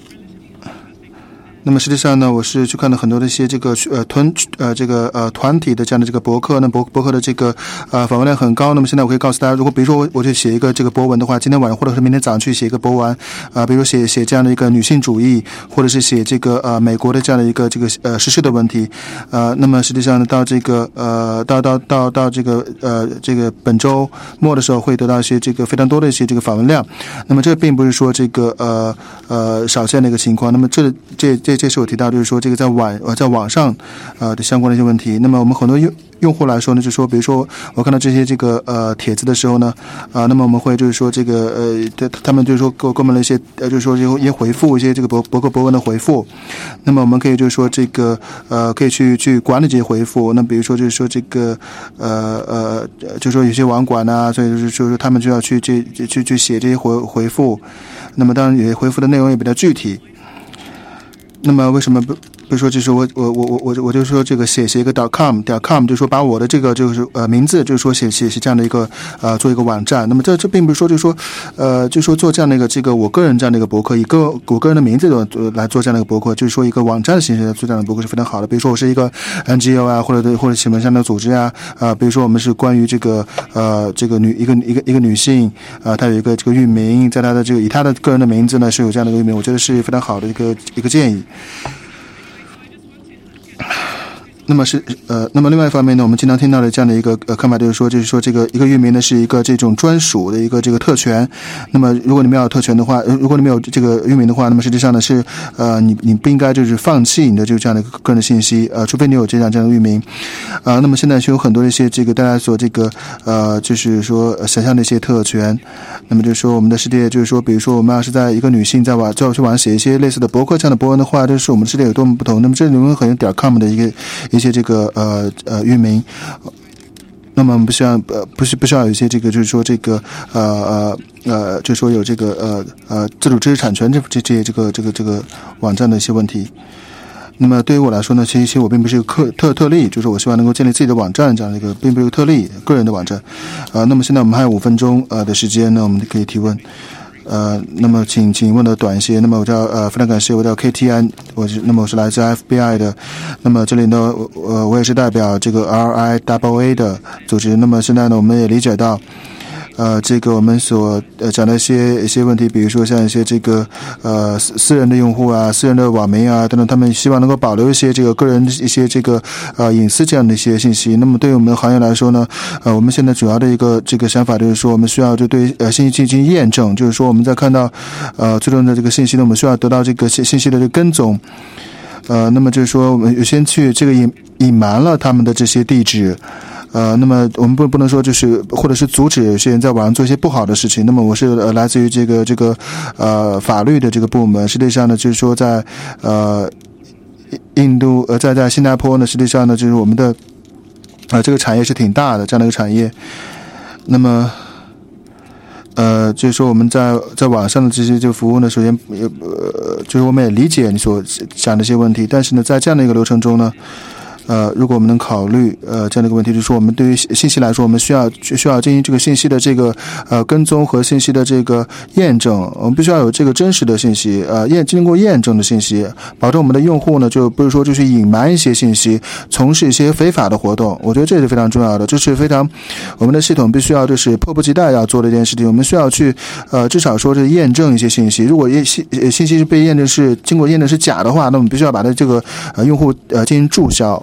那么实际上呢，我是去看了很多的一些这个呃团呃这个呃团体的这样的这个博客，那博博客的这个呃访问量很高。那么现在我可以告诉大家，如果比如说我我去写一个这个博文的话，今天晚上或者是明天早上去写一个博文，啊、呃，比如写写这样的一个女性主义，或者是写这个呃美国的这样的一个这个呃时事的问题，呃，那么实际上呢，到这个呃到到到到这个呃这个本周末的时候，会得到一些这个非常多的一些这个访问量。那么这并不是说这个呃呃少见的一个情况。那么这这这这是我提到，就是说这个在网呃在网上呃的相关的一些问题。那么我们很多用用户来说呢，就是说，比如说我看到这些这个呃帖子的时候呢，啊、呃，那么我们会就是说这个呃，他们就是说给我给我们了一些呃，就是说一些回复，一些这个博博客博文的回复。那么我们可以就是说这个呃，可以去去管理这些回复。那比如说就是说这个呃呃，就是说有些网管啊，所以就是说他们就要去去去去写这些回回复。那么当然，有些回复的内容也比较具体。那么为什么不比如说就是我我我我我我就说这个写写一个 .com 点 com， 就是说把我的这个就是呃名字就是说写写写这样的一个呃做一个网站。那么这这并不是说就是说呃就是说做这样的一个这个我个人这样的一个博客，以个我个人的名字来做这样的一个博客，就是说一个网站的形式来做这样的博客是非常好的。比如说我是一个 N G O 啊，或者或者什么这样的组织啊，啊、呃，比如说我们是关于这个呃这个女一个一个一个女性啊、呃，她有一个这个域名，在她的这个以她的个人的名字呢是有这样的一个域名，我觉得是非常好的一个一个建议。那么是呃，那么另外一方面呢，我们经常听到的这样的一个呃看法就是说，就是说这个一个域名呢是一个这种专属的一个这个特权。那么如果你们要有特权的话，如果你们有这个域名的话，那么实际上呢是呃你你不应该就是放弃你的就这样的个人的信息，呃，除非你有这样这样的域名。啊、呃，那么现在是有很多的一些这个大家所这个呃就是说想象的一些特权。那么就是说我们的世界就是说，比如说我们要是在一个女性在网在去网上写一些类似的博客这样的博文的话，就是我们的世界有多么不同。那么这里面很有点 com 的一个一些这个呃呃域名，那么我们不需要呃不是不需要有一些这个就是说这个呃呃呃就是说有这个呃呃自主知识产权这这这些这个这个这个网站的一些问题。那么对于我来说呢，其实其实我并不是一个特特特例，就是我希望能够建立自己的网站这样的一个，并不是一个特例个人的网站。呃，那么现在我们还有五分钟呃的时间呢，我们可以提问。呃，那么请请问的短一些。那么我叫呃非常感谢，我叫 K T N， 我是那么我是来自 F B I 的。那么这里呢，呃我也是代表这个 R I A A 的组织。那么现在呢，我们也理解到。呃，这个我们所呃讲的一些一些问题，比如说像一些这个呃私私人的用户啊、私人的网民啊等等，他们希望能够保留一些这个个人一些这个呃隐私这样的一些信息。那么对于我们的行业来说呢，呃，我们现在主要的一个这个想法就是说，我们需要就对呃信息进行验证，就是说我们在看到呃最终的这个信息呢，我们需要得到这个信信息的这个跟踪。呃，那么就是说我们有先去这个隐隐瞒了他们的这些地址。呃，那么我们不不能说就是或者是阻止有些人在网上做一些不好的事情。那么我是呃来自于这个这个呃法律的这个部门，实际上呢就是说在呃印度呃在在新加坡呢，实际上呢就是我们的呃这个产业是挺大的这样的一个产业。那么呃就是说我们在在网上的这些这个服务呢，首先呃就是我们也理解你所讲的一些问题，但是呢在这样的一个流程中呢。 呃，如果我们能考虑呃这样的一个问题，就是说我们对于信息来说，我们需要需要进行这个信息的这个呃跟踪和信息的这个验证，我们必须要有这个真实的信息，呃验经过验证的信息，保证我们的用户呢就不是说就是隐瞒一些信息，从事一些非法的活动。我觉得这是非常重要的，这是非常我们的系统必须要就是迫不及待要做的一件事情。我们需要去呃至少说是验证一些信息，如果信信息是被验证是经过验证是假的话，那我们必须要把它这个呃用户呃进行注销。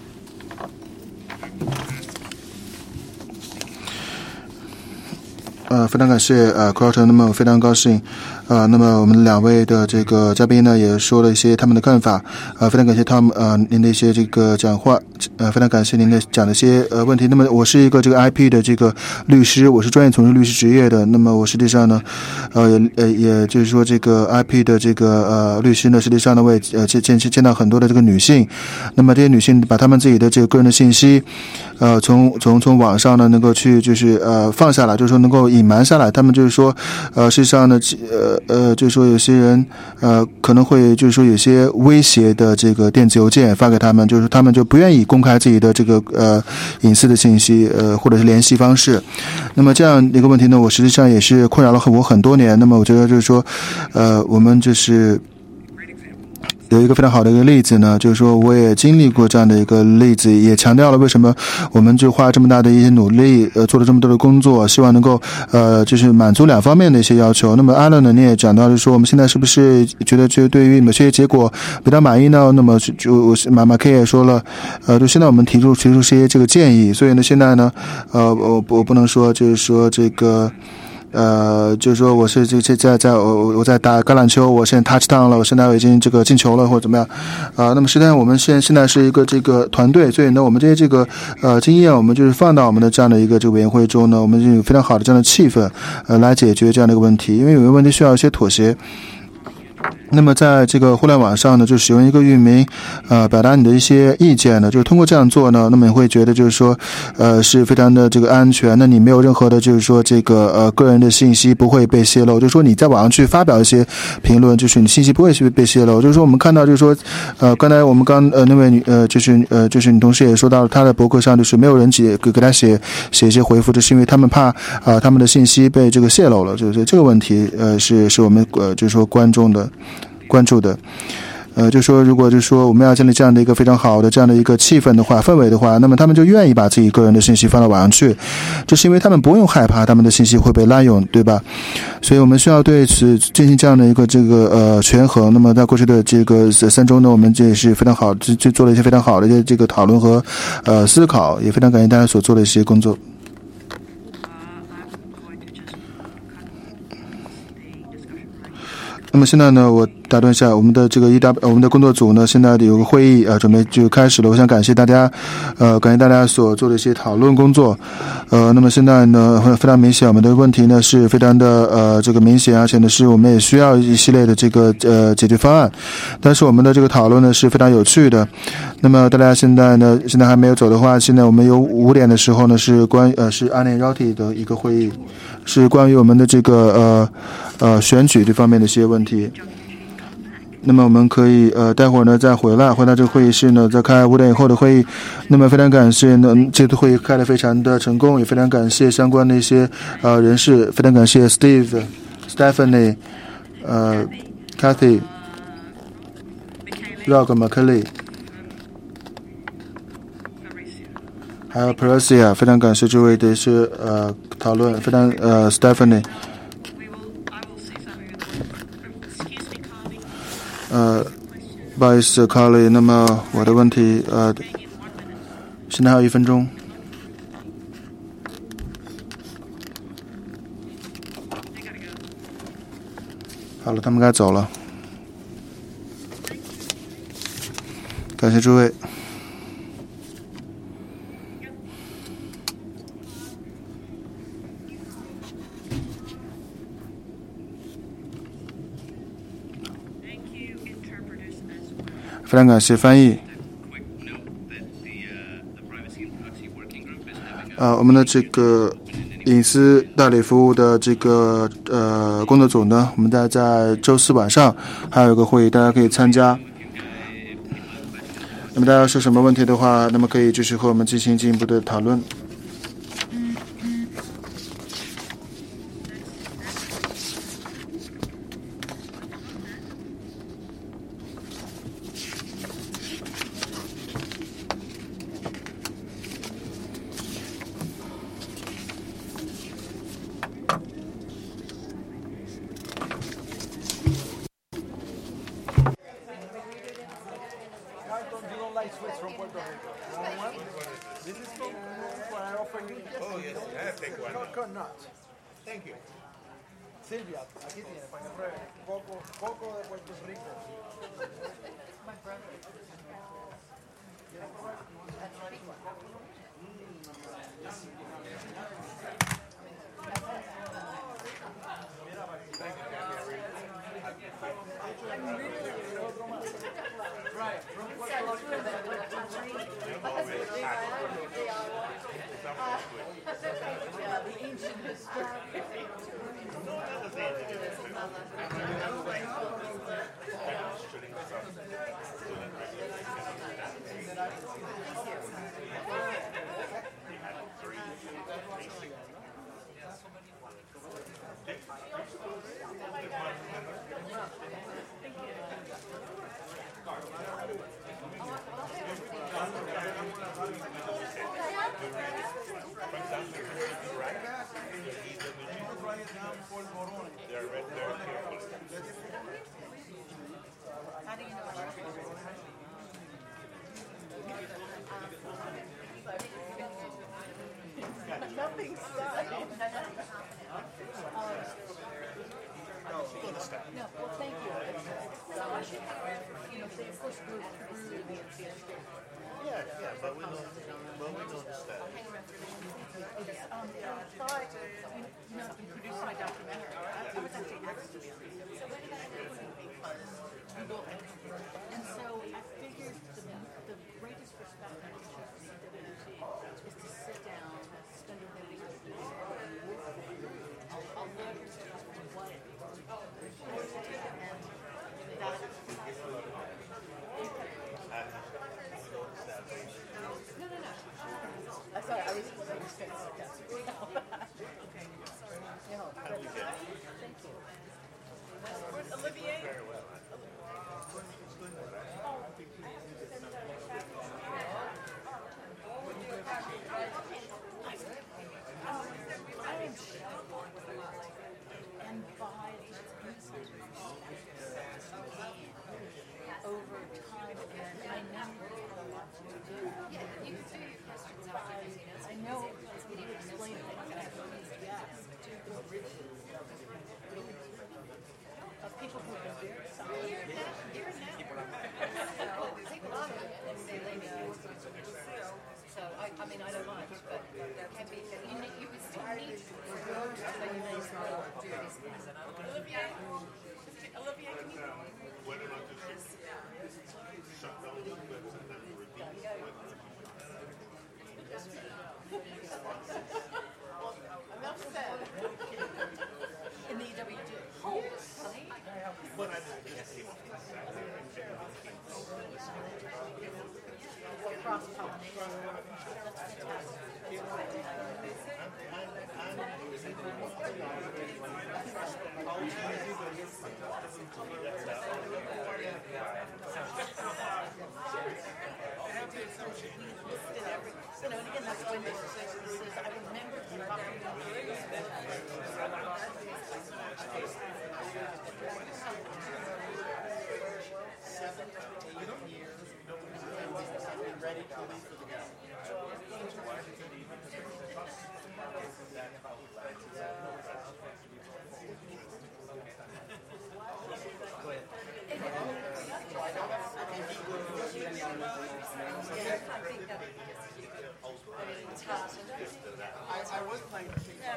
呃，非常感谢呃 Carlton， 那么非常高兴，呃，那么我们两位的这个嘉宾呢也说了一些他们的看法，呃，非常感谢他们呃您的一些这个讲话，呃，非常感谢您的讲的一些呃问题。那么我是一个这个 I P 的这个律师，我是专业从事律师职业的。那么我实际上呢，呃，也呃也就是说这个 I P 的这个呃律师呢，实际上呢我也呃见见见到很多的这个女性，那么这些女性把她们自己的这个个人的信息，呃，从从从网上呢能够去就是呃放下来，就是说能够隐瞒下来，他们就是说，呃，实际上呢，呃呃，就是说有些人，呃，可能会就是说有些威胁的这个电子邮件发给他们，就是他们就不愿意公开自己的这个呃隐私的信息，呃，或者是联系方式。那么这样一个问题呢，我实际上也是困扰了我很多年。那么我觉得就是说，呃，我们就是。有一个非常好的一个例子呢，就是说我也经历过这样的一个例子，也强调了为什么我们就花这么大的一些努力，呃，做了这么多的工作，希望能够呃，就是满足两方面的一些要求。那么阿伦呢，你也讲到就是说，我们现在是不是觉得就对于某些结果比较满意呢？那么就我马马 K 也说了，呃，就现在我们提出提出一些这个建议，所以呢，现在呢，呃，我我不能说就是说这个。呃，就是说我是这这在在我我在打橄榄球，我现在 touchdown 了，我现在我已经这个进球了或者怎么样，啊、呃，那么实际上我们现在现在是一个这个团队，所以呢，我们这些这个呃经验，我们就是放到我们的这样的一个这个委员会中呢，我们就有非常好的这样的气氛，呃，来解决这样的一个问题，因为有个问题需要一些妥协。那么在这个互联网上呢，就使用一个域名，呃，表达你的一些意见呢，就是通过这样做呢，那么你会觉得就是说，呃，是非常的这个安全。那你没有任何的，就是说这个呃个人的信息不会被泄露，就是说你在网上去发表一些评论，就是你信息不会去被泄露。就是说我们看到，就是说，呃，刚才我们刚呃那位女呃就是呃就是女同事也说到，她的博客上就是没有人给给给她写写一些回复，这是因为他们怕啊、呃、他们的信息被这个泄露了，就是这个问题呃是是我们呃就是说关注的。关注的，呃，就说如果就说我们要建立这样的一个非常好的这样的一个气氛的话、氛围的话，那么他们就愿意把自己个人的信息放到网上去，这是因为他们不用害怕他们的信息会被滥用，对吧？所以我们需要对此进行这样的一个这个呃权衡。那么在过去的这个三周呢，我们这也是非常好，就就做了一些非常好的一些这个讨论和呃思考，也非常感谢大家所做的一些工作。那么现在呢，我打断一下，我们的这个 E W 我们的工作组呢，现在有个会议呃准备就开始了。我想感谢大家，呃，感谢大家所做的一些讨论工作。呃，那么现在呢，非常明显，我们的问题呢是非常的呃这个明显，而且呢是我们也需要一系列的这个呃解决方案。但是我们的这个讨论呢是非常有趣的。那么大家现在呢，现在还没有走的话，现在我们有五点的时候呢是关呃是 Annie Roti 的一个会议，是关于我们的这个呃呃选举这方面的一些问题。那么我们可以呃待会儿呢再回来回到这个会议室呢再开五点以后的会议。那么非常感谢呢这次会议开得非常的成功，也非常感谢相关的一些呃人士，非常感谢 Steve Stephanie 呃 Kathy Rock McKinley 还有 Persia， 非常感谢这位的一些呃讨论，非常呃 Stephanie呃，不好意思，卡里。那么我的问题，呃，现在还有一分钟。好了，他们该走了。感谢诸位。非常感谢翻译。呃，我们的这个隐私代理服务的这个呃工作组呢，我们在在周四晚上还有一个会议，大家可以参加。 那么大家有什么问题的话，那么可以继续和我们进行进一步的讨论。 Silvia, aquí tiene, para que pruebe. Poco, poco de Puerto Rico. My brother. Right. Yeah, the ancient historic. Nothing's done. No, well, thank you. So I should, you know, say, of course, we're through the Yeah, yeah, but we know, but we know the staff. Um, I thought, you know, you produced my documentary. I was actually asked to be on it. And so I figured the, the greatest respect I can show for C W T is to sit down, spend a really good day. I'll, I'll never say what it was. And that no, no, no. I thought I was I was going to sit down. Okay. Sorry. No, but, thank you. Where's Olivier? Very well. And by over time, and I know you have a lot to do. Yeah, you can do your questions after this, you know. I know you explain things. Yes. Of people who have been very solid. You're now, you're now. So, take a lot of it and say, like, so, I, I mean, I don't mind, but there can be, you, need, you would still need to work, but you may still do these things. Olivier, Olivier, can you? Enough said. In the E W G. Oh, But I didn't cross-pollination. That's fantastic. You know, and again, that's when this says, I remember the seven, eight years, ready to leave for the game. I, I was playing the team.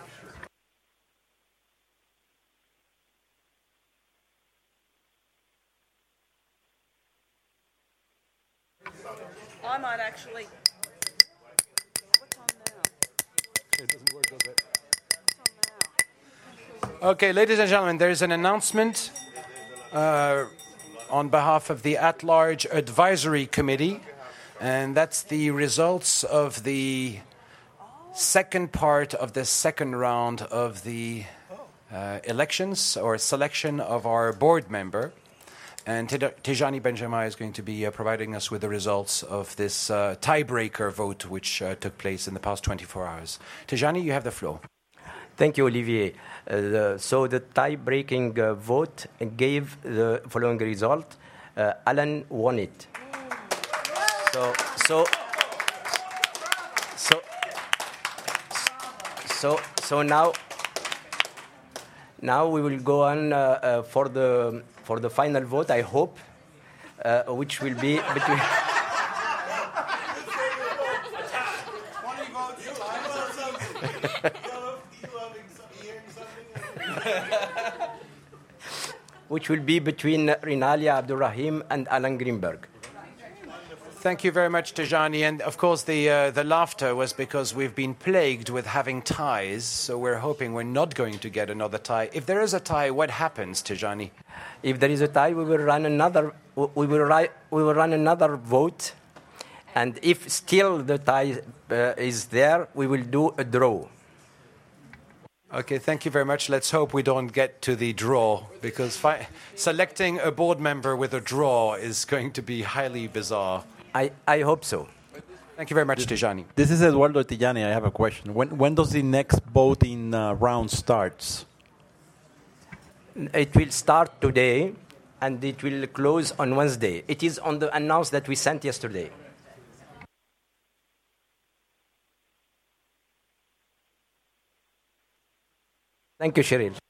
I might actually. What's on now? It doesn't work, does it? What's on now? Okay, ladies and gentlemen, there is an announcement. Uh, on behalf of the At-Large Advisory Committee, and that's the results of the second part of the second round of the uh, elections or selection of our board member. And Tijani Benjamin is going to be uh, providing us with the results of this uh, tiebreaker vote which uh, took place in the past twenty-four hours. Tijani, you have the floor. Thank you, Olivier. Uh, the, so the tie-breaking uh, vote gave the following result. Uh, Alan won it. So, so, so, so, so now, now we will go on uh, uh, for the for the final vote. I hope, uh, which will be between. which will be between Rinalia Abdurrahim and Alan Greenberg. Thank you very much, Tijani. And of course, the uh, the laughter was because we've been plagued with having ties, so we're hoping we're not going to get another tie. If there is a tie, what happens, Tijani? If there is a tie, we will run another. We will ri- we will run another vote, and if still the tie uh, is there, we will do a draw. Okay, thank you very much. Let's hope we don't get to the draw, because fi- selecting a board member with a draw is going to be highly bizarre. I, I hope so. Thank you very much, Tijani. This is Eduardo Tijani. I have a question. When when does the next voting uh, round starts? It will start today, and it will close on Wednesday. It is on the announcement that we sent yesterday. Thank you, Cheryl.